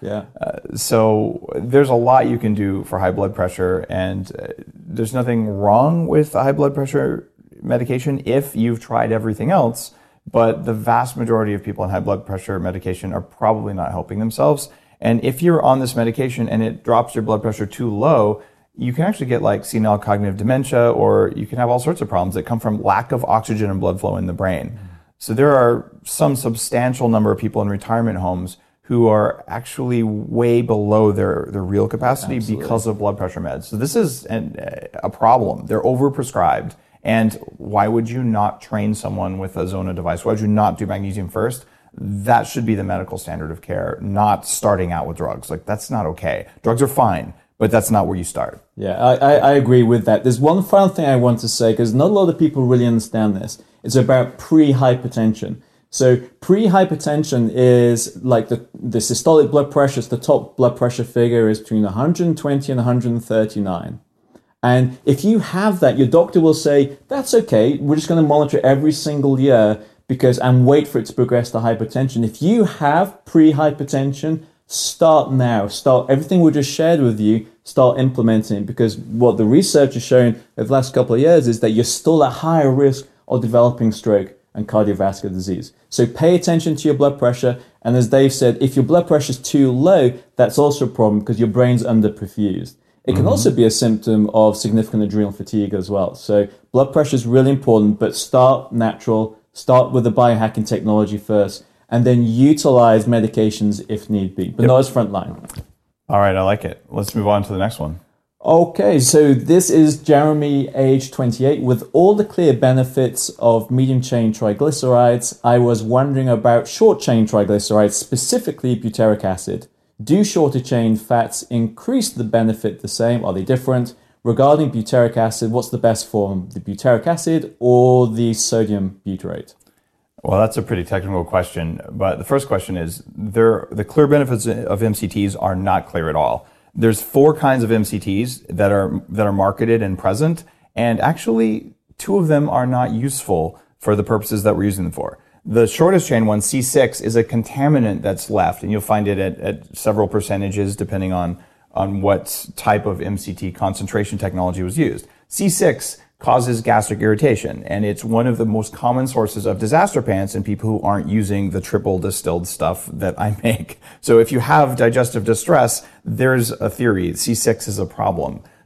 So there's a lot you can do for high blood pressure, and there's nothing wrong with high blood pressure medication if you've tried everything else, but the vast majority of people on high blood pressure medication are probably not helping themselves. And if you're on this medication and it drops your blood pressure too low, you can actually get like senile cognitive dementia, or you can have all sorts of problems that come from lack of oxygen and blood flow in the brain. So there are some substantial number of people in retirement homes who are actually way below their real capacity because of blood pressure meds. So this is a problem. They're overprescribed. And why would you not train someone with a Zona device? Why would you not do magnesium first? That should be the medical standard of care, not starting out with drugs. Like, that's not okay. Drugs are fine, but that's not where you start. Yeah, I agree with that. There's one final thing I want to say, because not a lot of people really understand this. It's about pre-hypertension. So pre-hypertension is like the systolic blood pressure. The top blood pressure figure is between 120 and 139. And if you have that, your doctor will say, that's okay, we're just going to monitor every single year and wait for it to progress to hypertension. If you have pre-hypertension, start now. Start everything we just shared with you, start implementing, because what the research has shown over the last couple of years is that you're still at higher risk of developing stroke and cardiovascular disease. So pay attention to your blood pressure. And as Dave said, if your blood pressure is too low, that's also a problem because your brain's underperfused. It can also be a symptom of significant adrenal fatigue as well. So blood pressure is really important, but start natural, start with the biohacking technology first, and then utilize medications if need be, but not as frontline. All right, I like it. Let's move on to the next one. Okay, so this is Jeremy, age 28. With all the clear benefits of medium-chain triglycerides, I was wondering about short-chain triglycerides, specifically butyric acid. Do shorter-chain fats increase the benefit the same? Are they different? Regarding butyric acid, what's the best form, the butyric acid or the sodium butyrate? Well, that's a pretty technical question, but the first question is, the clear benefits of MCTs are not clear at all. There's 4 kinds of MCTs that are marketed and present, and actually 2 of them are not useful for the purposes that we're using them for. The shortest chain one, C6, is a contaminant that's left, and you'll find it at several percentages depending on what type of MCT concentration technology was used. C6 causes gastric irritation, and it's one of the most common sources of disaster pants in people who aren't using the triple distilled stuff that I make. So if you have digestive distress, there's a theory C6 is a problem.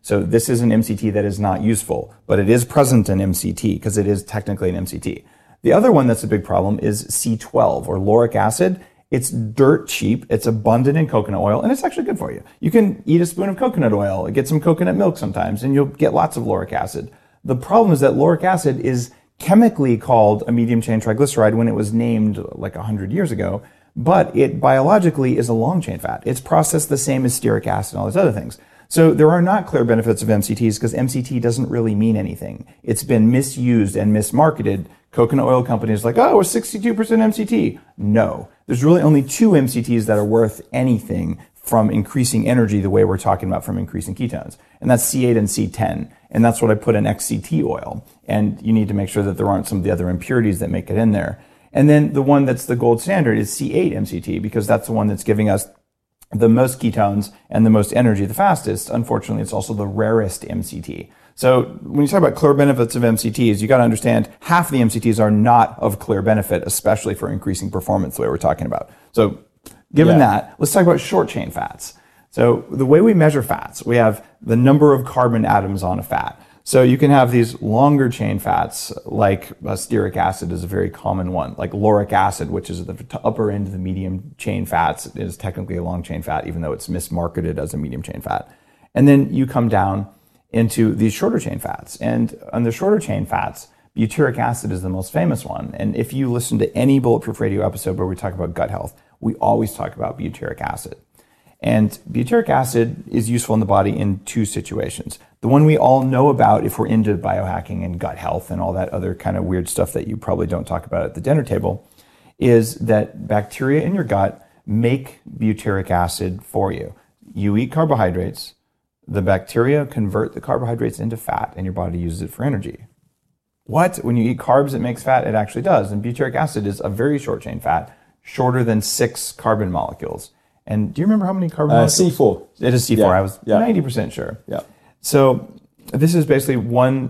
So this is an MCT that is not useful, but it is present in MCT because it is technically an MCT. The other one that's a big problem is C12 or lauric acid. It's dirt cheap, it's abundant in coconut oil, and it's actually good for you. You can eat a spoon of coconut oil, get some coconut milk sometimes, and you'll get lots of lauric acid. The problem is that lauric acid is chemically called a medium chain triglyceride when it was named like 100 years ago, but it biologically is a long chain fat. It's processed the same as stearic acid and all these other things. So there are not clear benefits of MCTs because MCT doesn't really mean anything. It's been misused and mismarketed. Coconut oil companies like, oh, we're 62% MCT. No, there's really only 2 MCTs that are worth anything from increasing energy the way we're talking about from increasing ketones. And that's C8 and C10. And that's what I put in XCT oil. And you need to make sure that there aren't some of the other impurities that make it in there. And then the one that's the gold standard is C8 MCT because that's the one that's giving us the most ketones and the most energy the fastest. Unfortunately, it's also the rarest MCT. So when you talk about clear benefits of MCTs, you got to understand half the MCTs are not of clear benefit, especially for increasing performance the way we're talking about. So given that, let's talk about short chain fats. So the way we measure fats, we have the number of carbon atoms on a fat. So you can have these longer chain fats, like stearic acid is a very common one, like lauric acid, which is at the upper end of the medium chain fats, is technically a long chain fat, even though it's mismarketed as a medium chain fat. And then you come down into these shorter chain fats. And on the shorter chain fats, butyric acid is the most famous one. And if you listen to any Bulletproof Radio episode where we talk about gut health, we always talk about butyric acid. And butyric acid is useful in the body in 2 situations. The one we all know about if we're into biohacking and gut health and all that other kind of weird stuff that you probably don't talk about at the dinner table is that bacteria in your gut make butyric acid for you. You eat carbohydrates, the bacteria convert the carbohydrates into fat and your body uses it for energy. What? When you eat carbs, it makes fat? It actually does. And butyric acid is a very short chain fat, shorter than 6 carbon molecules. And do you remember how many carbon molecules? C4. It is C4. I was 90% sure. Yeah. So this is basically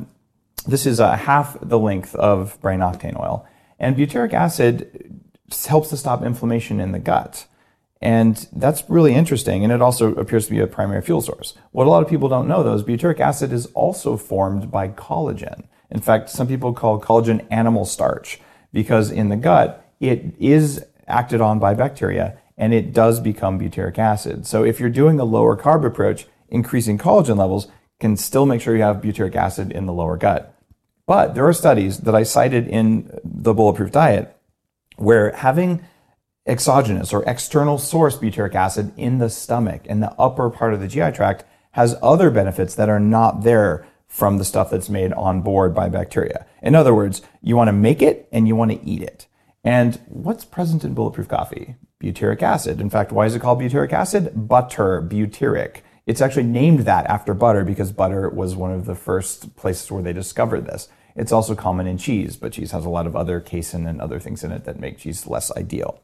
half the length of brain octane oil. And butyric acid helps to stop inflammation in the gut. And that's really interesting. And it also appears to be a primary fuel source. What a lot of people don't know, though, is butyric acid is also formed by collagen. In fact, some people call collagen animal starch because in the gut, it is acted on by bacteria and it does become butyric acid. So if you're doing a lower carb approach, increasing collagen levels can still make sure you have butyric acid in the lower gut. But there are studies that I cited in the Bulletproof Diet where having exogenous or external source butyric acid in the stomach and the upper part of the GI tract has other benefits that are not there from the stuff that's made on board by bacteria. In other words, you want to make it and you want to eat it. And what's present in Bulletproof coffee? Butyric acid. In fact, why is it called butyric acid? Butter, butyric. It's actually named that after butter because butter was one of the first places where they discovered this. It's also common in cheese, but cheese has a lot of other casein and other things in it that make cheese less ideal.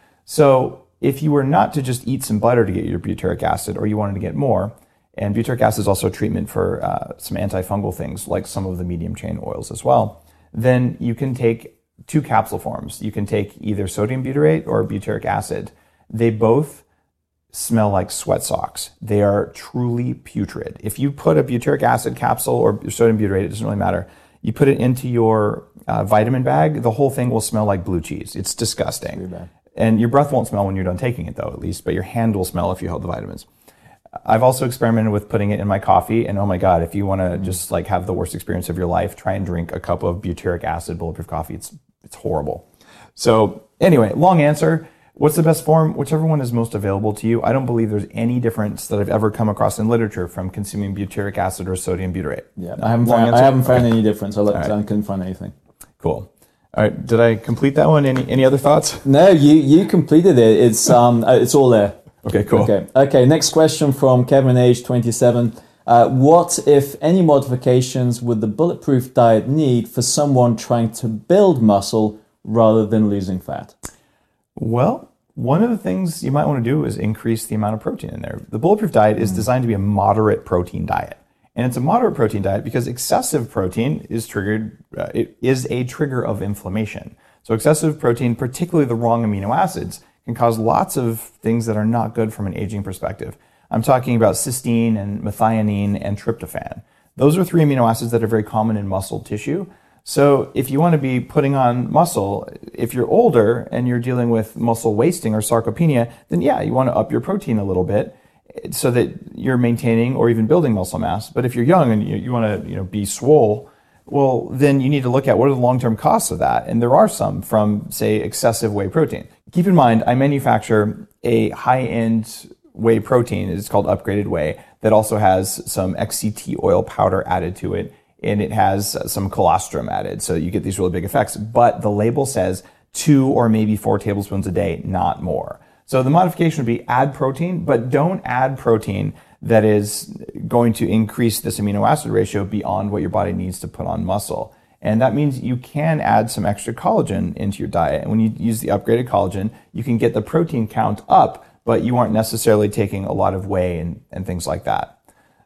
So if you were not to just eat some butter to get your butyric acid, or you wanted to get more, and butyric acid is also a treatment for some antifungal things like some of the medium chain oils as well, then you can take 2 capsule forms. You can take either sodium butyrate or butyric acid. They both smell like sweat socks. They are truly putrid. If you put a butyric acid capsule or sodium butyrate, it doesn't really matter. You put it into your vitamin bag, the whole thing will smell like blue cheese. It's disgusting. Pretty bad. And your breath won't smell when you're done taking it, though, at least, but your hand will smell if you hold the vitamins. I've also experimented with putting it in my coffee, and oh my God, if you want to just like have the worst experience of your life, try and drink a cup of butyric acid Bulletproof coffee. It's horrible. So anyway, long answer. What's the best form? Whichever one is most available to you. I don't believe there's any difference that I've ever come across in literature from consuming butyric acid or sodium butyrate. Yeah, I haven't found any difference. I couldn't find anything. Cool. All right, did I complete that one? Any other thoughts? No, you completed it. It's all there. Okay, cool. Okay. Next question from Kevin, age 27. What, if any, modifications would the Bulletproof Diet need for someone trying to build muscle rather than losing fat? Well, one of the things you might want to do is increase the amount of protein in there. The Bulletproof Diet is designed to be a moderate protein diet. And it's a moderate protein diet because excessive protein is it is a trigger of inflammation. So excessive protein, particularly the wrong amino acids, can cause lots of things that are not good from an aging perspective. I'm talking about cysteine and methionine and tryptophan. Those are 3 amino acids that are very common in muscle tissue. So if you want to be putting on muscle, if you're older and you're dealing with muscle wasting or sarcopenia, then yeah, you want to up your protein a little bit so that you're maintaining or even building muscle mass. But if you're young and you want to be swole, well, then you need to look at what are the long-term costs of that. And there are some from, say, excessive whey protein. Keep in mind, I manufacture a high-end whey protein. It's called upgraded whey that also has some XCT oil powder added to it. And it has some colostrum added. So you get these really big effects. But the label says 2 or maybe 4 tablespoons a day, not more. So the modification would be add protein, but don't add protein that is going to increase this amino acid ratio beyond what your body needs to put on muscle. And that means you can add some extra collagen into your diet. And when you use the upgraded collagen, you can get the protein count up, but you aren't necessarily taking a lot of whey and things like that.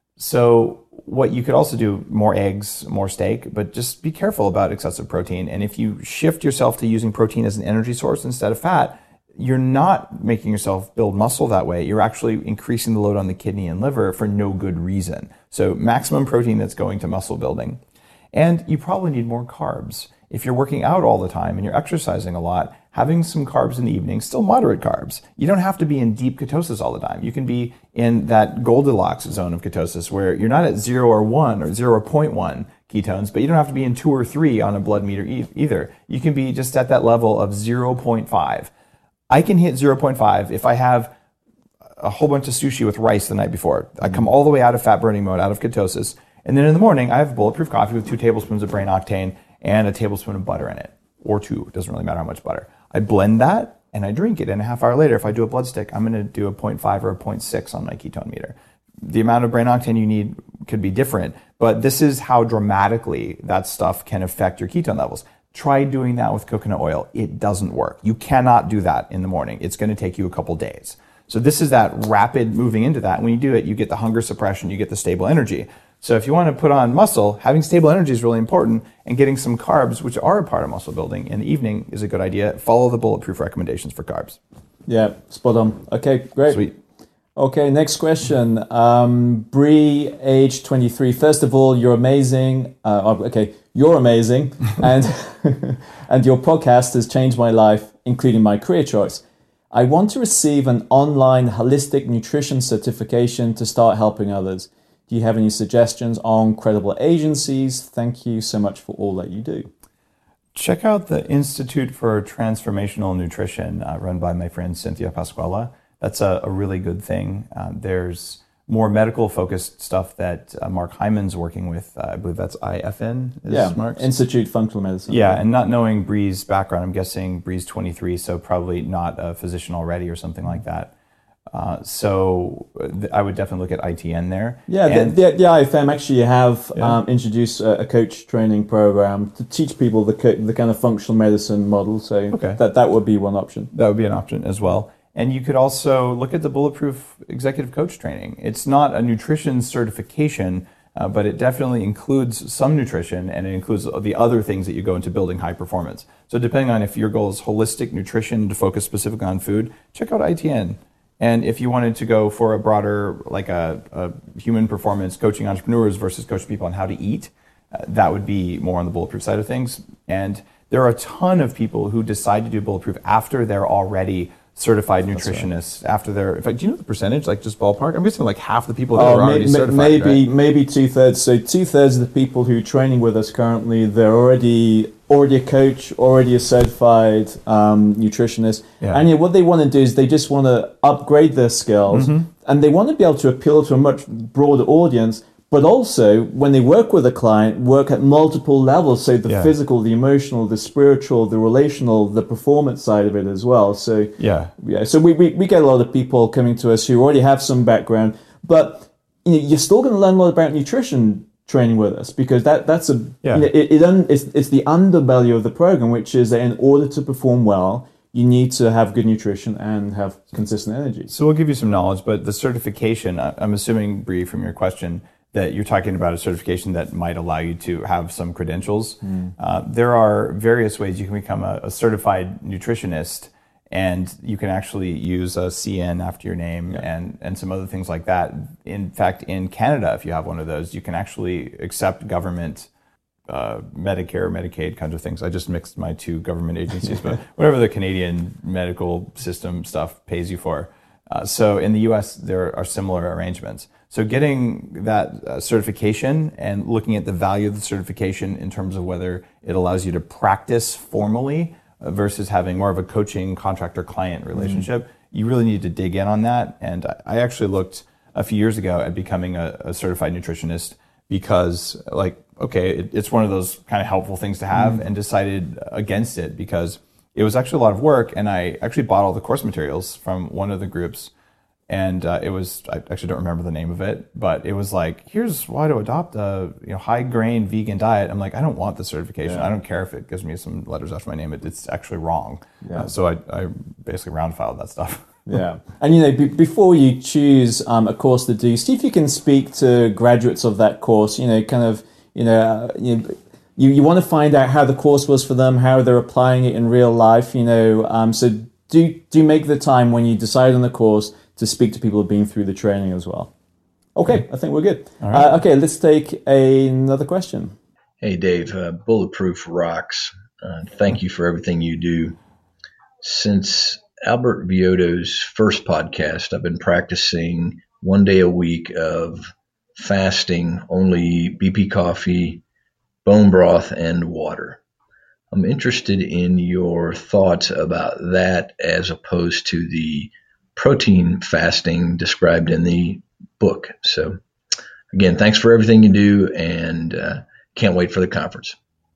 So what you could also do, more eggs, more steak, but just be careful about excessive protein. And if you shift yourself to using protein as an energy source instead of fat, you're not making yourself build muscle that way. You're actually increasing the load on the kidney and liver for no good reason. So maximum protein that's going to muscle building. And you probably need more carbs. If you're working out all the time and you're exercising a lot, having some carbs in the evening, still moderate carbs. You don't have to be in deep ketosis all the time. You can be in that Goldilocks zone of ketosis where you're not at 0 or 1 or 0.1 ketones, but you don't have to be in 2 or 3 on a blood meter either. You can be just at that level of 0.5. I can hit 0.5 if I have a whole bunch of sushi with rice the night before. I come all the way out of fat burning mode, out of ketosis. And then in the morning, I have bulletproof coffee with 2 tablespoons of brain octane and a tablespoon of butter in it, or 2. It doesn't really matter how much butter. I blend that and I drink it. And a half hour later, if I do a blood stick, I'm going to do a 0.5 or a 0.6 on my ketone meter. The amount of brain octane you need could be different, but this is how dramatically that stuff can affect your ketone levels. Try doing that with coconut oil. It doesn't work. You cannot do that in the morning. It's going to take you a couple days. So this is that rapid moving into that. When you do it, you get the hunger suppression, you get the stable energy. So if you want to put on muscle, having stable energy is really important, and getting some carbs, which are a part of muscle building in the evening, is a good idea. Follow the bulletproof recommendations for carbs. Yeah, spot on. Okay, great. Sweet. Okay, next question. Bree, age 23. First of all, you're amazing. You're amazing. And and your podcast has changed my life, including my career choice. I want to receive an online holistic nutrition certification to start helping others. Do you have any suggestions on credible agencies? Thank you so much for all that you do. Check out the Institute for Transformational Nutrition run by my friend Cynthia Pasquala. That's a really good thing. There's more medical-focused stuff that Mark Hyman's working with. I believe that's IFN. Mark's? Institute Functional Medicine. Yeah, and not knowing Bree's background, I'm guessing Bree's 23, so probably not a physician already or something like that. So I would definitely look at ITN there. Yeah, the IFM actually have introduced a coach training program to teach people the kind of functional medicine model. So that would be one option. That would be an option as well. And you could also look at the Bulletproof Executive Coach Training. It's not a nutrition certification, but it definitely includes some nutrition, and it includes the other things that you go into building high performance. So depending on if your goal is holistic nutrition to focus specifically on food, check out ITN. And if you wanted to go for a broader, like a human performance, coaching entrepreneurs versus coaching people on how to eat, that would be more on the Bulletproof side of things. And there are a ton of people who decide to do Bulletproof after they're already certified nutritionists. Right. After they're, in fact, do you know the percentage, like just ballpark? I'm guessing like half the people who are already certified, maybe 2/3. So 2/3 of the people who are training with us currently, they're already a coach, already a certified nutritionist. Yeah. And what they want to do is they just want to upgrade their skills, and they want to be able to appeal to a much broader audience. But also, when they work with a client, work at multiple levels. So the physical, the emotional, the spiritual, the relational, the performance side of it as well. So so we get a lot of people coming to us who already have some background, but you're still going to learn a lot about nutrition training with us, because that's it's the underbelly of the program, which is that in order to perform well, you need to have good nutrition and have consistent energy. So we'll give you some knowledge, but the certification, I'm assuming, Bree, from your question, that you're talking about a certification that might allow you to have some credentials. There are various ways you can become a certified nutritionist, And you can actually use a CN after your name and some other things like that. In fact, in Canada, if you have one of those, you can actually accept government Medicare, Medicaid kinds of things. I just mixed my two government agencies, but whatever the Canadian medical system stuff pays you for. So in the US, there are similar arrangements. So getting that certification and looking at the value of the certification in terms of whether it allows you to practice formally versus having more of a coaching contractor-client relationship, you really need to dig in on that. And I actually looked a few years ago at becoming a certified nutritionist because, like, okay, it's one of those kind of helpful things to have, and decided against it because it was actually a lot of work. And I actually bought all the course materials from one of the groups. And it was, I actually don't remember the name of it, but it was like, here's why to adopt a high grain vegan diet. I'm like, I don't want the certification. I don't care if it gives me some letters after my name. It's actually wrong. So I basically round filed that stuff. Yeah. And, before you choose a course to do, see if you can speak to graduates of that course, you want to find out how the course was for them, how they're applying it in real life, so do make the time when you decide on the course to speak to people who've been through the training as well. Okay, I think we're good. All right. Okay, let's take another question. Hey, Dave, Bulletproof rocks. Thank you for everything you do. Since Albert Villotto's first podcast, I've been practicing 1 day a week of fasting, only BP coffee, bone broth, and water. I'm interested in your thoughts about that as opposed to the protein fasting described in the book. So again, thanks for everything you do, and can't wait for the conference.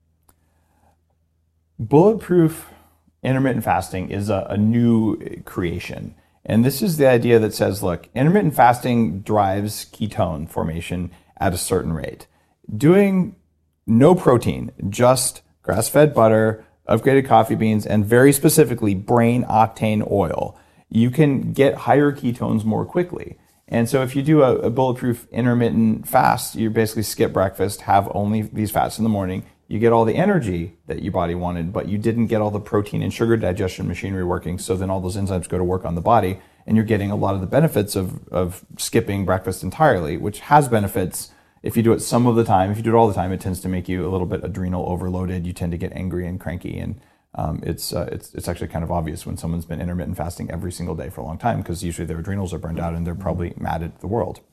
Bulletproof intermittent fasting is a new creation. And this is the idea that says, look, intermittent fasting drives ketone formation at a certain rate. Doing no protein, just grass-fed butter, upgraded coffee beans, and very specifically brain octane oil, you can get higher ketones more quickly. And so if you do a bulletproof intermittent fast, you basically skip breakfast, have only these fats in the morning, you get all the energy that your body wanted, but you didn't get all the protein and sugar digestion machinery working, so then all those enzymes go to work on the body, and you're getting a lot of the benefits of skipping breakfast entirely, which has benefits if you do it some of the time. If you do it all the time, it tends to make you a little bit adrenal overloaded. You tend to get angry and cranky, and it's actually kind of obvious when someone's been intermittent fasting every single day for a long time, because usually their adrenals are burned out and they're probably mad at the world.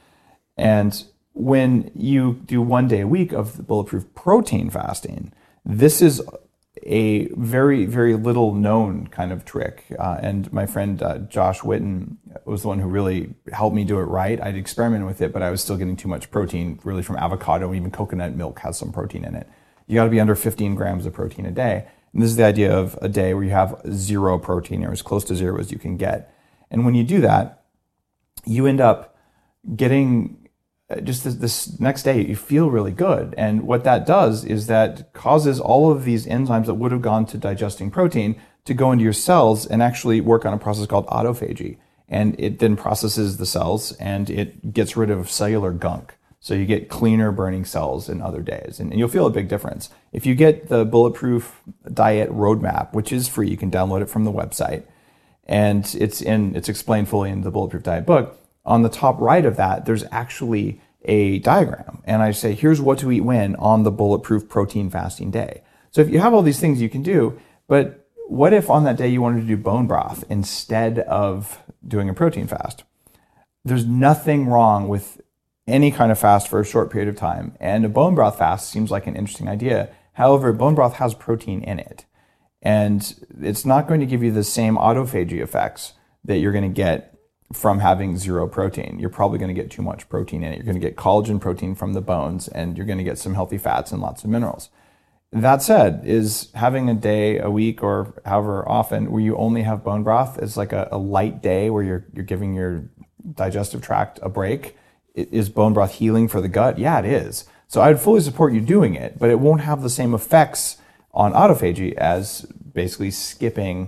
And when you do 1 day a week of the bulletproof protein fasting, this is a very, very little known kind of trick. And my friend Josh Witten was the one who really helped me do it right. I'd experimented with it, but I was still getting too much protein, really, from avocado. Even coconut milk has some protein in it. You got to be under 15 grams of protein a day. And this is the idea of a day where you have zero protein, or as close to zero as you can get. And when you do that, you end up getting just this next day, you feel really good. And what that does is that causes all of these enzymes that would have gone to digesting protein to go into your cells and actually work on a process called autophagy. And it then processes the cells and it gets rid of cellular gunk. So you get cleaner burning cells in other days, and you'll feel a big difference. If you get the Bulletproof Diet Roadmap, which is free, you can download it from the website, and it's explained fully in the Bulletproof Diet book. On the top right of that, there's actually a diagram, and I say, here's what to eat when on the bulletproof protein fasting day. So if you have all these things you can do, but what if on that day you wanted to do bone broth instead of doing a protein fast? There's nothing wrong with any kind of fast for a short period of time, and a bone broth fast seems like an interesting idea. However, bone broth has protein in it, and it's not going to give you the same autophagy effects that you're going to get from having zero protein. You're probably going to get too much protein in it. You're going to get collagen protein from the bones, and you're going to get some healthy fats and lots of minerals. That said, is having a day a week or however often where you only have bone broth is like a light day where you're giving your digestive tract a break. Is bone broth healing for the gut? Yeah, it is. So I would fully support you doing it, but it won't have the same effects on autophagy as basically skipping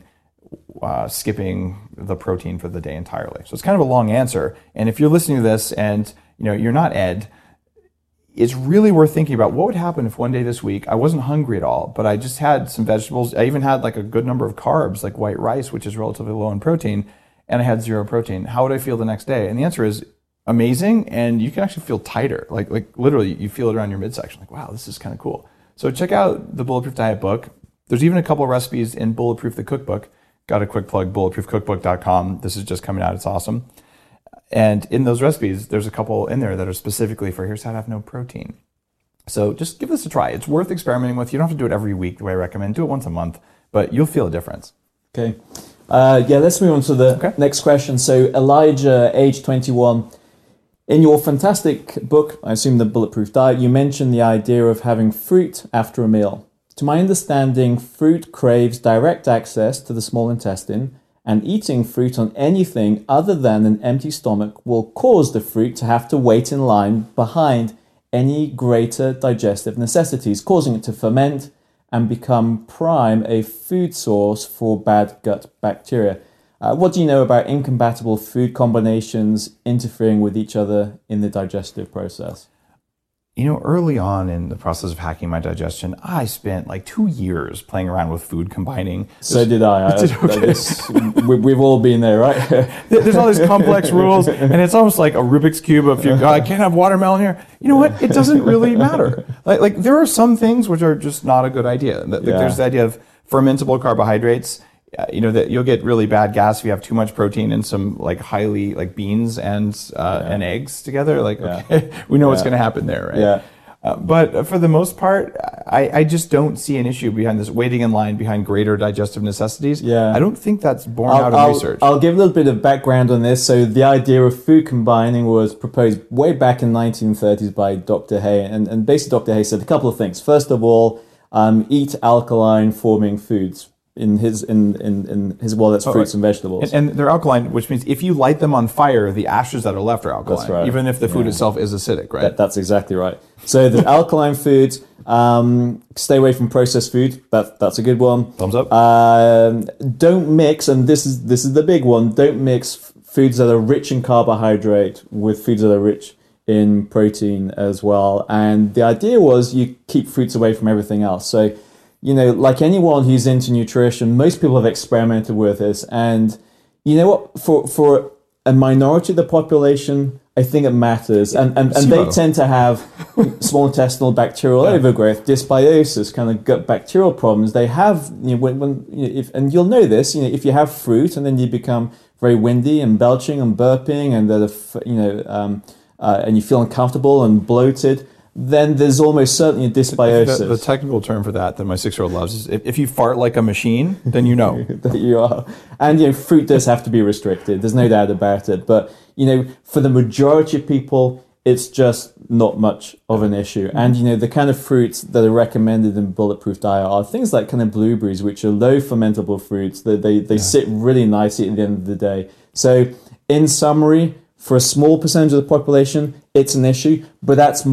the protein for the day entirely. So it's kind of a long answer. And if you're listening to this and you're not Ed, it's really worth thinking about what would happen if one day this week I wasn't hungry at all, but I just had some vegetables. I even had like a good number of carbs, like white rice, which is relatively low in protein, and I had zero protein. How would I feel the next day? And the answer is amazing, and you can actually feel tighter. Like literally, you feel it around your midsection. Like, wow, this is kind of cool. So check out the Bulletproof Diet book. There's even a couple of recipes in Bulletproof the Cookbook. Got a quick plug, bulletproofcookbook.com. This is just coming out. It's awesome. And in those recipes, there's a couple in there that are specifically for here's how to have no protein. So just give this a try. It's worth experimenting with. You don't have to do it every week the way I recommend. Do it once a month, but you'll feel a difference. Okay. Let's move on to the next question. So Elijah, age 21. In your fantastic book, I assume the Bulletproof Diet, you mentioned the idea of having fruit after a meal. To my understanding, fruit craves direct access to the small intestine, and eating fruit on anything other than an empty stomach will cause the fruit to have to wait in line behind any greater digestive necessities, causing it to ferment and become a food source for bad gut bacteria. What do you know about incompatible food combinations interfering with each other in the digestive process? You know, early on in the process of hacking my digestion, I spent like 2 years playing around with food combining. So did I. We've all been there, right? There's all these complex rules, and it's almost like a Rubik's Cube of, I can't have watermelon here. You know what? It doesn't really matter. Like there are some things which are just not a good idea. There's the idea of fermentable carbohydrates. That you'll get really bad gas if you have too much protein in some like highly like beans and eggs together. We know what's going to happen there, right? Yeah. But for the most part, I just don't see an issue behind this waiting in line behind greater digestive necessities. Yeah. I don't think that's borne out of research. I'll give a little bit of background on this. So the idea of food combining was proposed way back in the 1930s by Dr. Hay. And basically Dr. Hay said a couple of things. First of all, eat alkaline forming foods. In his that's fruits and vegetables. And they're alkaline, which means if you light them on fire, the ashes that are left are alkaline. That's right. Even if the food itself is acidic, right? That's exactly right. So the alkaline foods, stay away from processed food. That's a good one. Thumbs up. Don't mix, and this is the big one. Don't mix foods that are rich in carbohydrate with foods that are rich in protein as well. And the idea was you keep fruits away from everything else. So, like anyone who's into nutrition, most people have experimented with this. And you know what? For a minority of the population, I think it matters. And they tend to have small intestinal bacterial overgrowth, dysbiosis, kind of gut bacterial problems. They have, and you'll know this, if you have fruit and then you become very windy and belching and burping and and you feel uncomfortable and bloated, then there's almost certainly a dysbiosis. The technical term for that my 6-year-old loves is if you fart like a machine, then you know. That you are. And, fruit does have to be restricted. There's no doubt about it. But, for the majority of people, it's just not much of an issue. And, the kind of fruits that are recommended in Bulletproof Diet are things like kind of blueberries, which are low fermentable fruits. They sit really nicely at the end of the day. So, in summary, for a small percentage of the population, it's an issue, but it's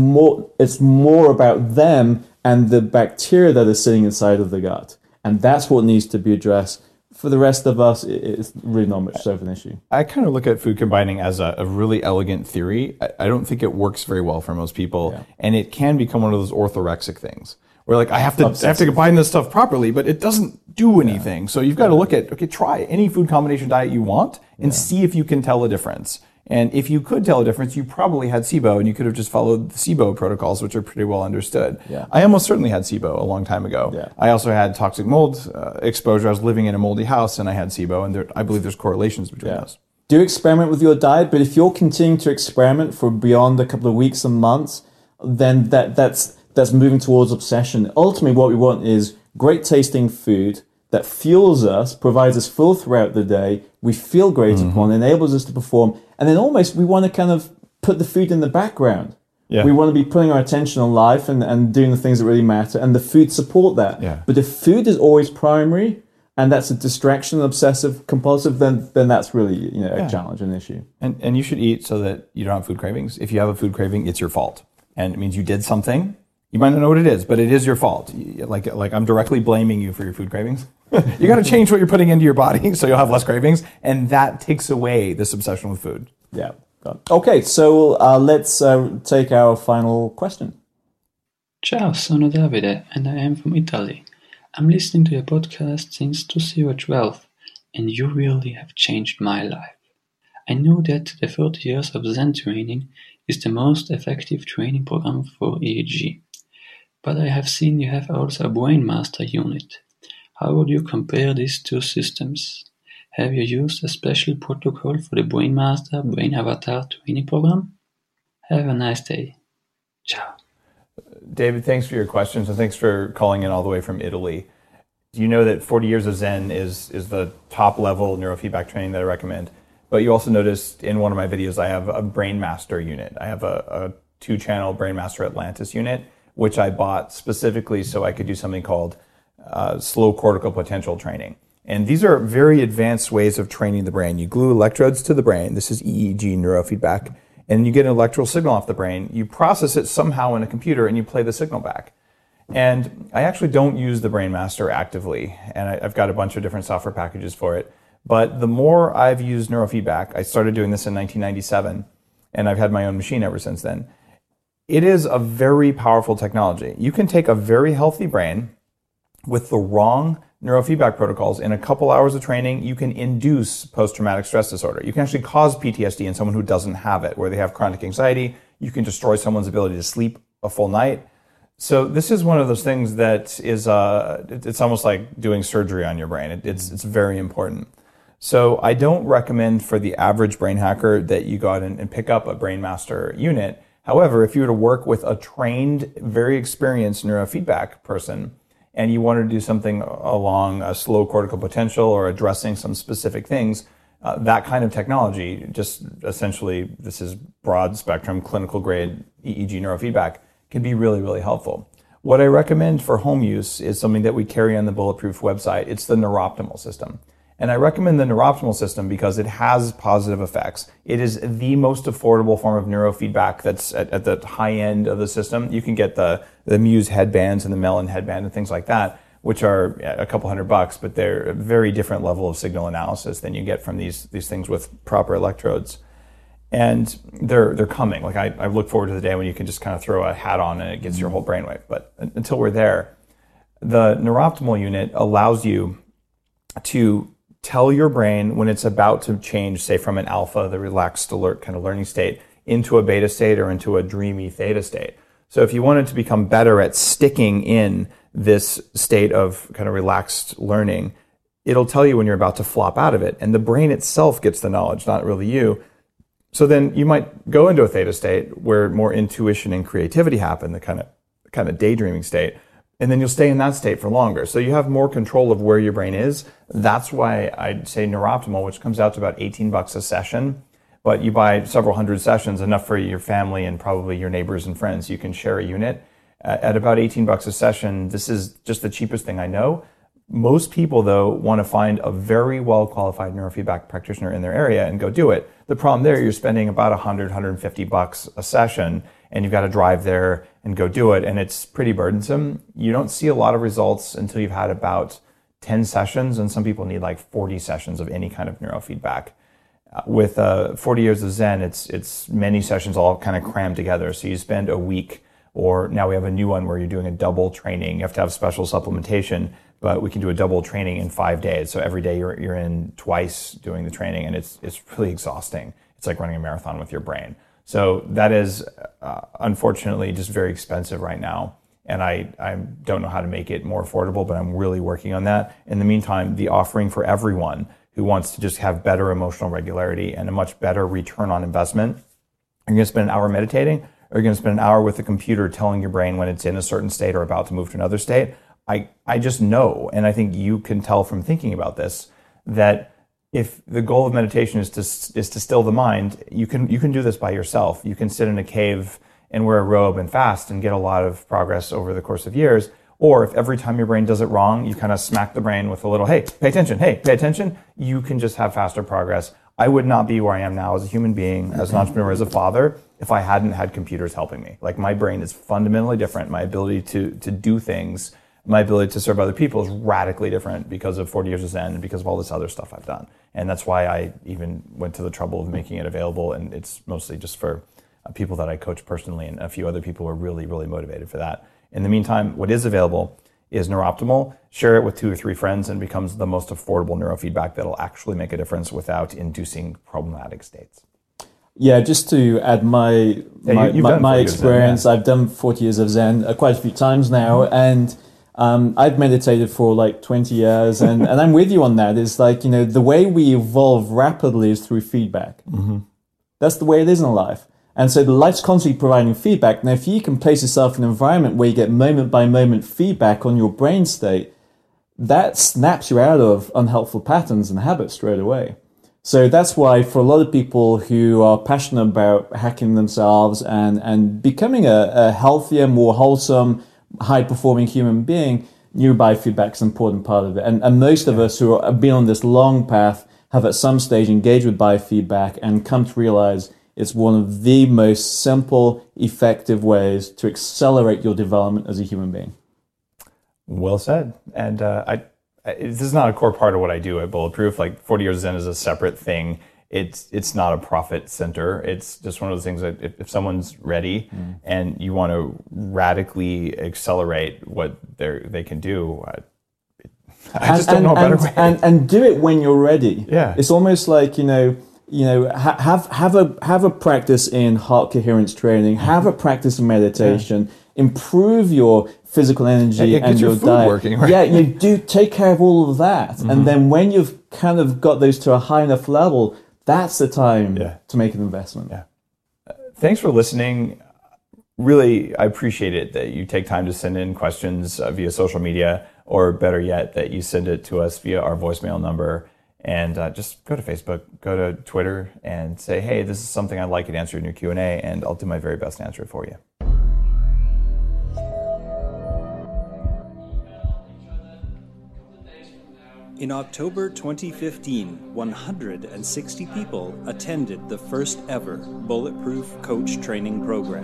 more about them and the bacteria that are sitting inside of the gut. And that's what needs to be addressed. For the rest of us, it's really not much of an issue. I kind of look at food combining as a really elegant theory. I don't think it works very well for most people. And it can become one of those orthorexic things where I have to combine this stuff properly, but it doesn't do anything. So you've got to look at, try any food combination diet you want and see if you can tell a difference. And if you could tell a difference, you probably had SIBO, and you could have just followed the SIBO protocols, which are pretty well understood. Yeah. I almost certainly had SIBO a long time ago. Yeah. I also had toxic mold exposure. I was living in a moldy house, and I had SIBO, and I believe there's correlations between those. Do experiment with your diet, but if you're continuing to experiment for beyond a couple of weeks and months, then that's moving towards obsession. Ultimately, what we want is great tasting food that fuels us, provides us fuel throughout the day, we feel great upon, enables us to perform, and then almost we want to kind of put the food in the background. Yeah. We want to be putting our attention on life and doing the things that really matter, and the food support that. Yeah. But if food is always primary, and that's a distraction, obsessive, compulsive, then that's really a challenge, an issue. And you should eat so that you don't have food cravings. If you have a food craving, it's your fault. And it means you did something. You might not know what it is, but it is your fault. Like I'm directly blaming you for your food cravings. You got to change what you're putting into your body so you'll have less cravings, and that takes away this obsession with food. Yeah. Okay, so let's take our final question. Ciao, sono Davide, and I am from Italy. I'm listening to your podcast since 2012, and you really have changed my life. I know that the 30 years of Zen training is the most effective training program for EEG. But I have seen you have also a Brainmaster unit. How would you compare these two systems? Have you used a special protocol for the Brainmaster Brain Avatar training program? Have a nice day. Ciao. David, thanks for your questions, and thanks for calling in all the way from Italy. You know that 40 Years of Zen is the top level neurofeedback training that I recommend. But you also noticed in one of my videos, I have a Brainmaster unit. I have a 2-channel Brainmaster Atlantis unit, which I bought specifically so I could do something called slow cortical potential training. And these are very advanced ways of training the brain. You glue electrodes to the brain. This is EEG neurofeedback. And you get an electrical signal off the brain. You process it somehow in a computer and you play the signal back. And I actually don't use the Brainmaster actively. And I've got a bunch of different software packages for it. But the more I've used neurofeedback, I started doing this in 1997, and I've had my own machine ever since then. It is a very powerful technology. You can take a very healthy brain with the wrong neurofeedback protocols. In a couple hours of training, you can induce post-traumatic stress disorder. You can actually cause PTSD in someone who doesn't have it, where they have chronic anxiety. You can destroy someone's ability to sleep a full night. So this is one of those things that is, it's almost like doing surgery on your brain. It's very important. So I don't recommend for the average brain hacker that you go out and pick up a Brainmaster unit. However, if you were to work with a trained, very experienced neurofeedback person, and you wanted to do something along a slow cortical potential or addressing some specific things, that kind of technology, just essentially, this is broad spectrum clinical grade EEG neurofeedback, can be really, really helpful. What I recommend for home use is something that we carry on the Bulletproof website. It's the Neuroptimal system. And I recommend the Neuroptimal system because it has positive effects. It is the most affordable form of neurofeedback that's at the high end of the system. You can get the Muse headbands and the Melon headband and things like that, which are a couple $100, but they're a very different level of signal analysis than you get from these things with proper electrodes. And they're coming. Like I look forward to the day when you can just kind of throw a hat on and it gets your whole brainwave. But until we're there, the Neuroptimal unit allows you to tell your brain when it's about to change, say from an alpha, the relaxed, alert kind of learning state, into a beta state or into a dreamy theta state. So if you wanted to become better at sticking in this state of kind of relaxed learning, it'll tell you when you're about to flop out of it. And the brain itself gets the knowledge, not really you. So then you might go into a theta state where more intuition and creativity happen, the kind of daydreaming state. And then you'll stay in that state for longer. So you have more control of where your brain is. That's why I'd say Neuroptimal, which comes out to about $18 a session, but you buy several hundred sessions, enough for your family and probably your neighbors and friends. You can share a unit. At about $18 a session, this is just the cheapest thing I know. Most people, though, want to find a very well-qualified neurofeedback practitioner in their area and go do it. The problem there, you're spending about $100, $150 a session, and you've got to drive there and go do it, and it's pretty burdensome. You don't see a lot of results until you've had about 10 sessions, and some people need like 40 sessions of any kind of neurofeedback. With 40 Years of Zen, it's many sessions all kind of crammed together. So you spend a week, or now we have a new one where you're doing a double training. You have to have special supplementation, but we can do a double training in 5 days. So every day you're in twice doing the training, and it's really exhausting. It's like running a marathon with your brain. So that is unfortunately just very expensive right now. And I don't know how to make it more affordable, but I'm really working on that. In the meantime, the offering for everyone who wants to just have better emotional regularity and a much better return on investment. You're going to spend an hour meditating, or you're going to spend an hour with the computer telling your brain when it's in a certain state or about to move to another state. I just know, and I think you can tell from thinking about this, that if the goal of meditation is to still the mind, you can do this by yourself. You can sit in a cave and wear a robe and fast and get a lot of progress over the course of years. Or if every time your brain does it wrong, you kind of smack the brain with a little, hey, pay attention, you can just have faster progress. I would not be where I am now as a human being, as an entrepreneur, as a father, if I hadn't had computers helping me. Like, my brain is fundamentally different. My ability to do things, my ability to serve other people is radically different because of 40 Years of Zen and because of all this other stuff I've done. And that's why I even went to the trouble of making it available. And it's mostly just for people that I coach personally, and a few other people who are really, really motivated for that. In the meantime, what is available is Neuroptimal. Share it with 2 or 3 friends and it becomes the most affordable neurofeedback that'll actually make a difference without inducing problematic states. Yeah, just to add my experience, I've done 40 years of Zen quite a few times now, and I've meditated for like 20 years, and I'm with you on that. It's like, the way we evolve rapidly is through feedback. Mm-hmm. That's the way it is in life. And so the life's constantly providing feedback. Now, if you can place yourself in an environment where you get moment-by-moment feedback on your brain state, that snaps you out of unhelpful patterns and habits straight away. So that's why for a lot of people who are passionate about hacking themselves and becoming a healthier, more wholesome, high-performing human being, neurofeedback is an important part of it. And most of us who have been on this long path have at some stage engaged with biofeedback and come to realize it's one of the most simple, effective ways to accelerate your development as a human being. Well said. And this is not a core part of what I do at Bulletproof. Like 40 Years Zen is a separate thing. It's not a profit center. It's just one of those things that if someone's ready and you want to radically accelerate what they can do, I just don't know a better way. And do it when you're ready. Yeah. It's almost like, have a practice in heart coherence training, have a practice in meditation, improve your physical energy and your diet. Working, right? Yeah, you do take care of all of that. Mm-hmm. And then when you've kind of got those to a high enough level, that's the time to make an investment. Yeah. Thanks for listening. Really, I appreciate it that you take time to send in questions via social media, or better yet, that you send it to us via our voicemail number. And just go to Facebook, go to Twitter, and say, hey, this is something I'd like you to answer in your Q&A, and I'll do my very best to answer it for you. In October 2015, 160 people attended the first ever Bulletproof Coach Training Program.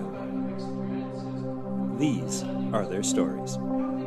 These are their stories.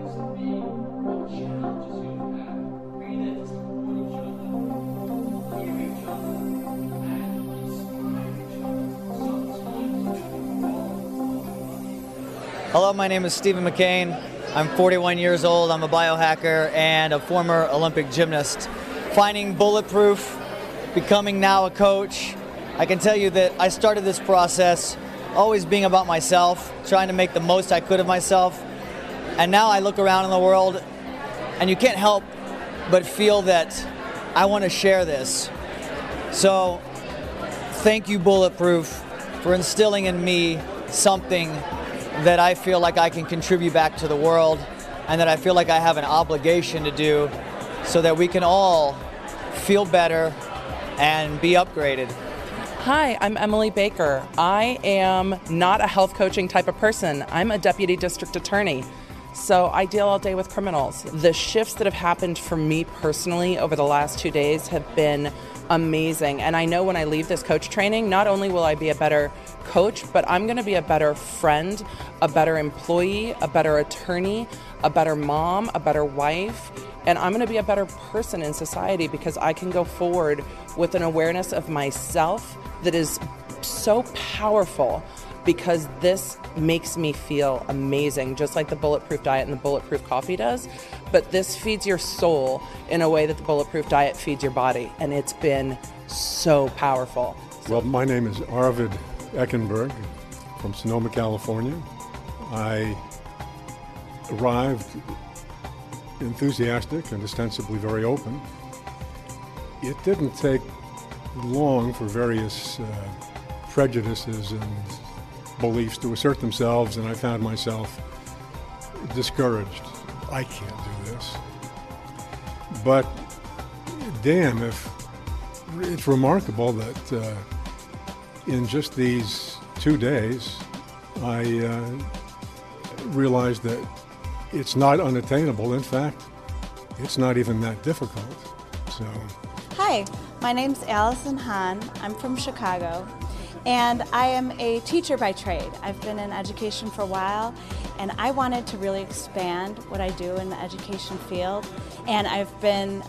Hello, my name is Stephen McCain. I'm 41 years old. I'm a biohacker and a former Olympic gymnast. Finding Bulletproof, becoming now a coach, I can tell you that I started this process always being about myself, trying to make the most I could of myself. And now I look around in the world and you can't help but feel that I want to share this. So thank you, Bulletproof, for instilling in me something that I feel like I can contribute back to the world, and that I feel like I have an obligation to do, so that we can all feel better and be upgraded. Hi, I'm Emily Baker. I am not a health coaching type of person. I'm a deputy district attorney, so I deal all day with criminals. The shifts that have happened for me personally over the last 2 days have been amazing. And I know when I leave this coach training, not only will I be a better coach, but I'm going to be a better friend, a better employee, a better attorney, a better mom, a better wife, and I'm going to be a better person in society because I can go forward with an awareness of myself that is so powerful, because this makes me feel amazing, just like the Bulletproof diet and the Bulletproof coffee does. But this feeds your soul in a way that the Bulletproof diet feeds your body, and it's been so powerful. Well, my name is Arvid Eckenberg from Sonoma, California. I arrived enthusiastic and ostensibly very open. It didn't take long for various prejudices and beliefs to assert themselves, and I found myself discouraged. I can't do this. But damn, it's remarkable that in just these 2 days, I realized that it's not unattainable. In fact, it's not even that difficult. So. Hi, my name's Allison Hahn. I'm from Chicago, and I am a teacher by trade. I've been in education for a while, and I wanted to really expand what I do in the education field, and I've been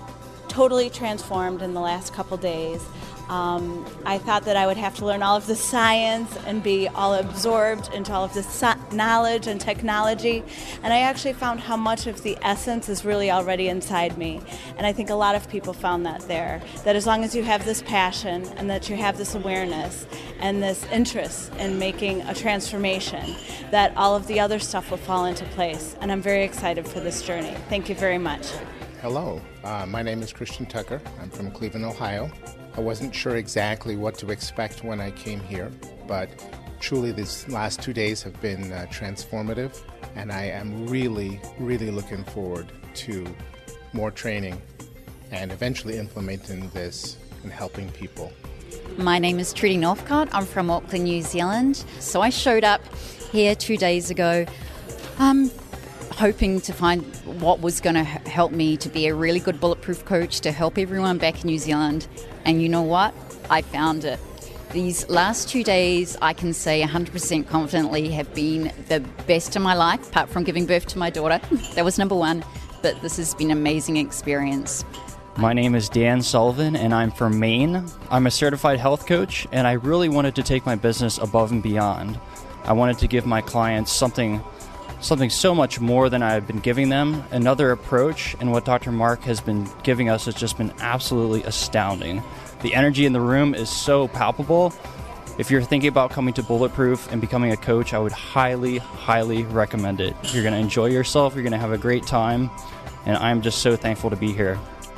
totally transformed in the last couple days. I thought that I would have to learn all of the science and be all absorbed into all of this knowledge and technology, and I actually found how much of the essence is really already inside me. And I think a lot of people found that there, that as long as you have this passion and that you have this awareness and this interest in making a transformation, that all of the other stuff will fall into place. And I'm very excited for this journey. Thank you very much. Hello, my name is Christian Tucker. I'm from Cleveland, Ohio. I wasn't sure exactly what to expect when I came here, but truly these last 2 days have been transformative, and I am really, really looking forward to more training and eventually implementing this and helping people. My name is Trudy Northcott. I'm from Auckland, New Zealand. So I showed up here 2 days ago hoping to find what was going to help me to be a really good bulletproof coach to help everyone back in New Zealand. And you know what? I found it. These last 2 days, I can say 100% confidently, have been the best of my life, apart from giving birth to my daughter. That was number one. But this has been an amazing experience. My name is Dan Sullivan, and I'm from Maine. I'm a certified health coach, and I really wanted to take my business above and beyond. I wanted to give my clients something so much more than I had been giving them, another approach, and what Dr. Mark has been giving us has just been absolutely astounding. The energy in the room is so palpable. If you're thinking about coming to Bulletproof and becoming a coach, I would highly, highly recommend it. You're going to enjoy yourself, you're going to have a great time, and I'm just so thankful to be here.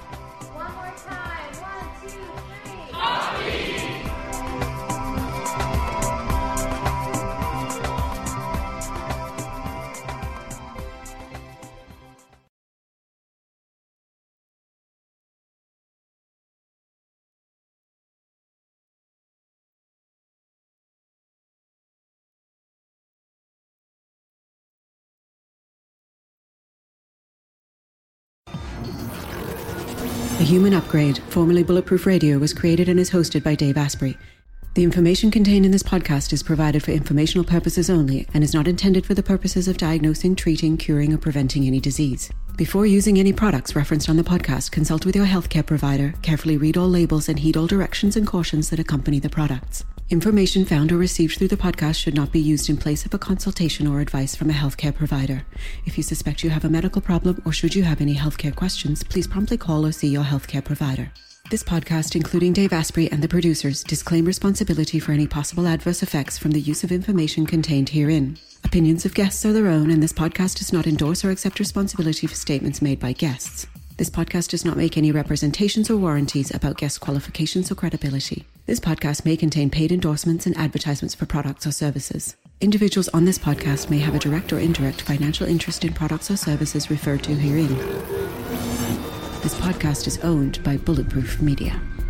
The Human Upgrade, formerly Bulletproof Radio, was created and is hosted by Dave Asprey. The information contained in this podcast is provided for informational purposes only and is not intended for the purposes of diagnosing, treating, curing, or preventing any disease. Before using any products referenced on the podcast, consult with your healthcare provider, carefully read all labels, and heed all directions and cautions that accompany the products. Information found or received through the podcast should not be used in place of a consultation or advice from a healthcare provider. If you suspect you have a medical problem or should you have any healthcare questions, please promptly call or see your healthcare provider. This podcast, including Dave Asprey and the producers, disclaim responsibility for any possible adverse effects from the use of information contained herein. Opinions of guests are their own, and this podcast does not endorse or accept responsibility for statements made by guests. This podcast does not make any representations or warranties about guest qualifications or credibility. This podcast may contain paid endorsements and advertisements for products or services. Individuals on this podcast may have a direct or indirect financial interest in products or services referred to herein. This podcast is owned by Bulletproof Media.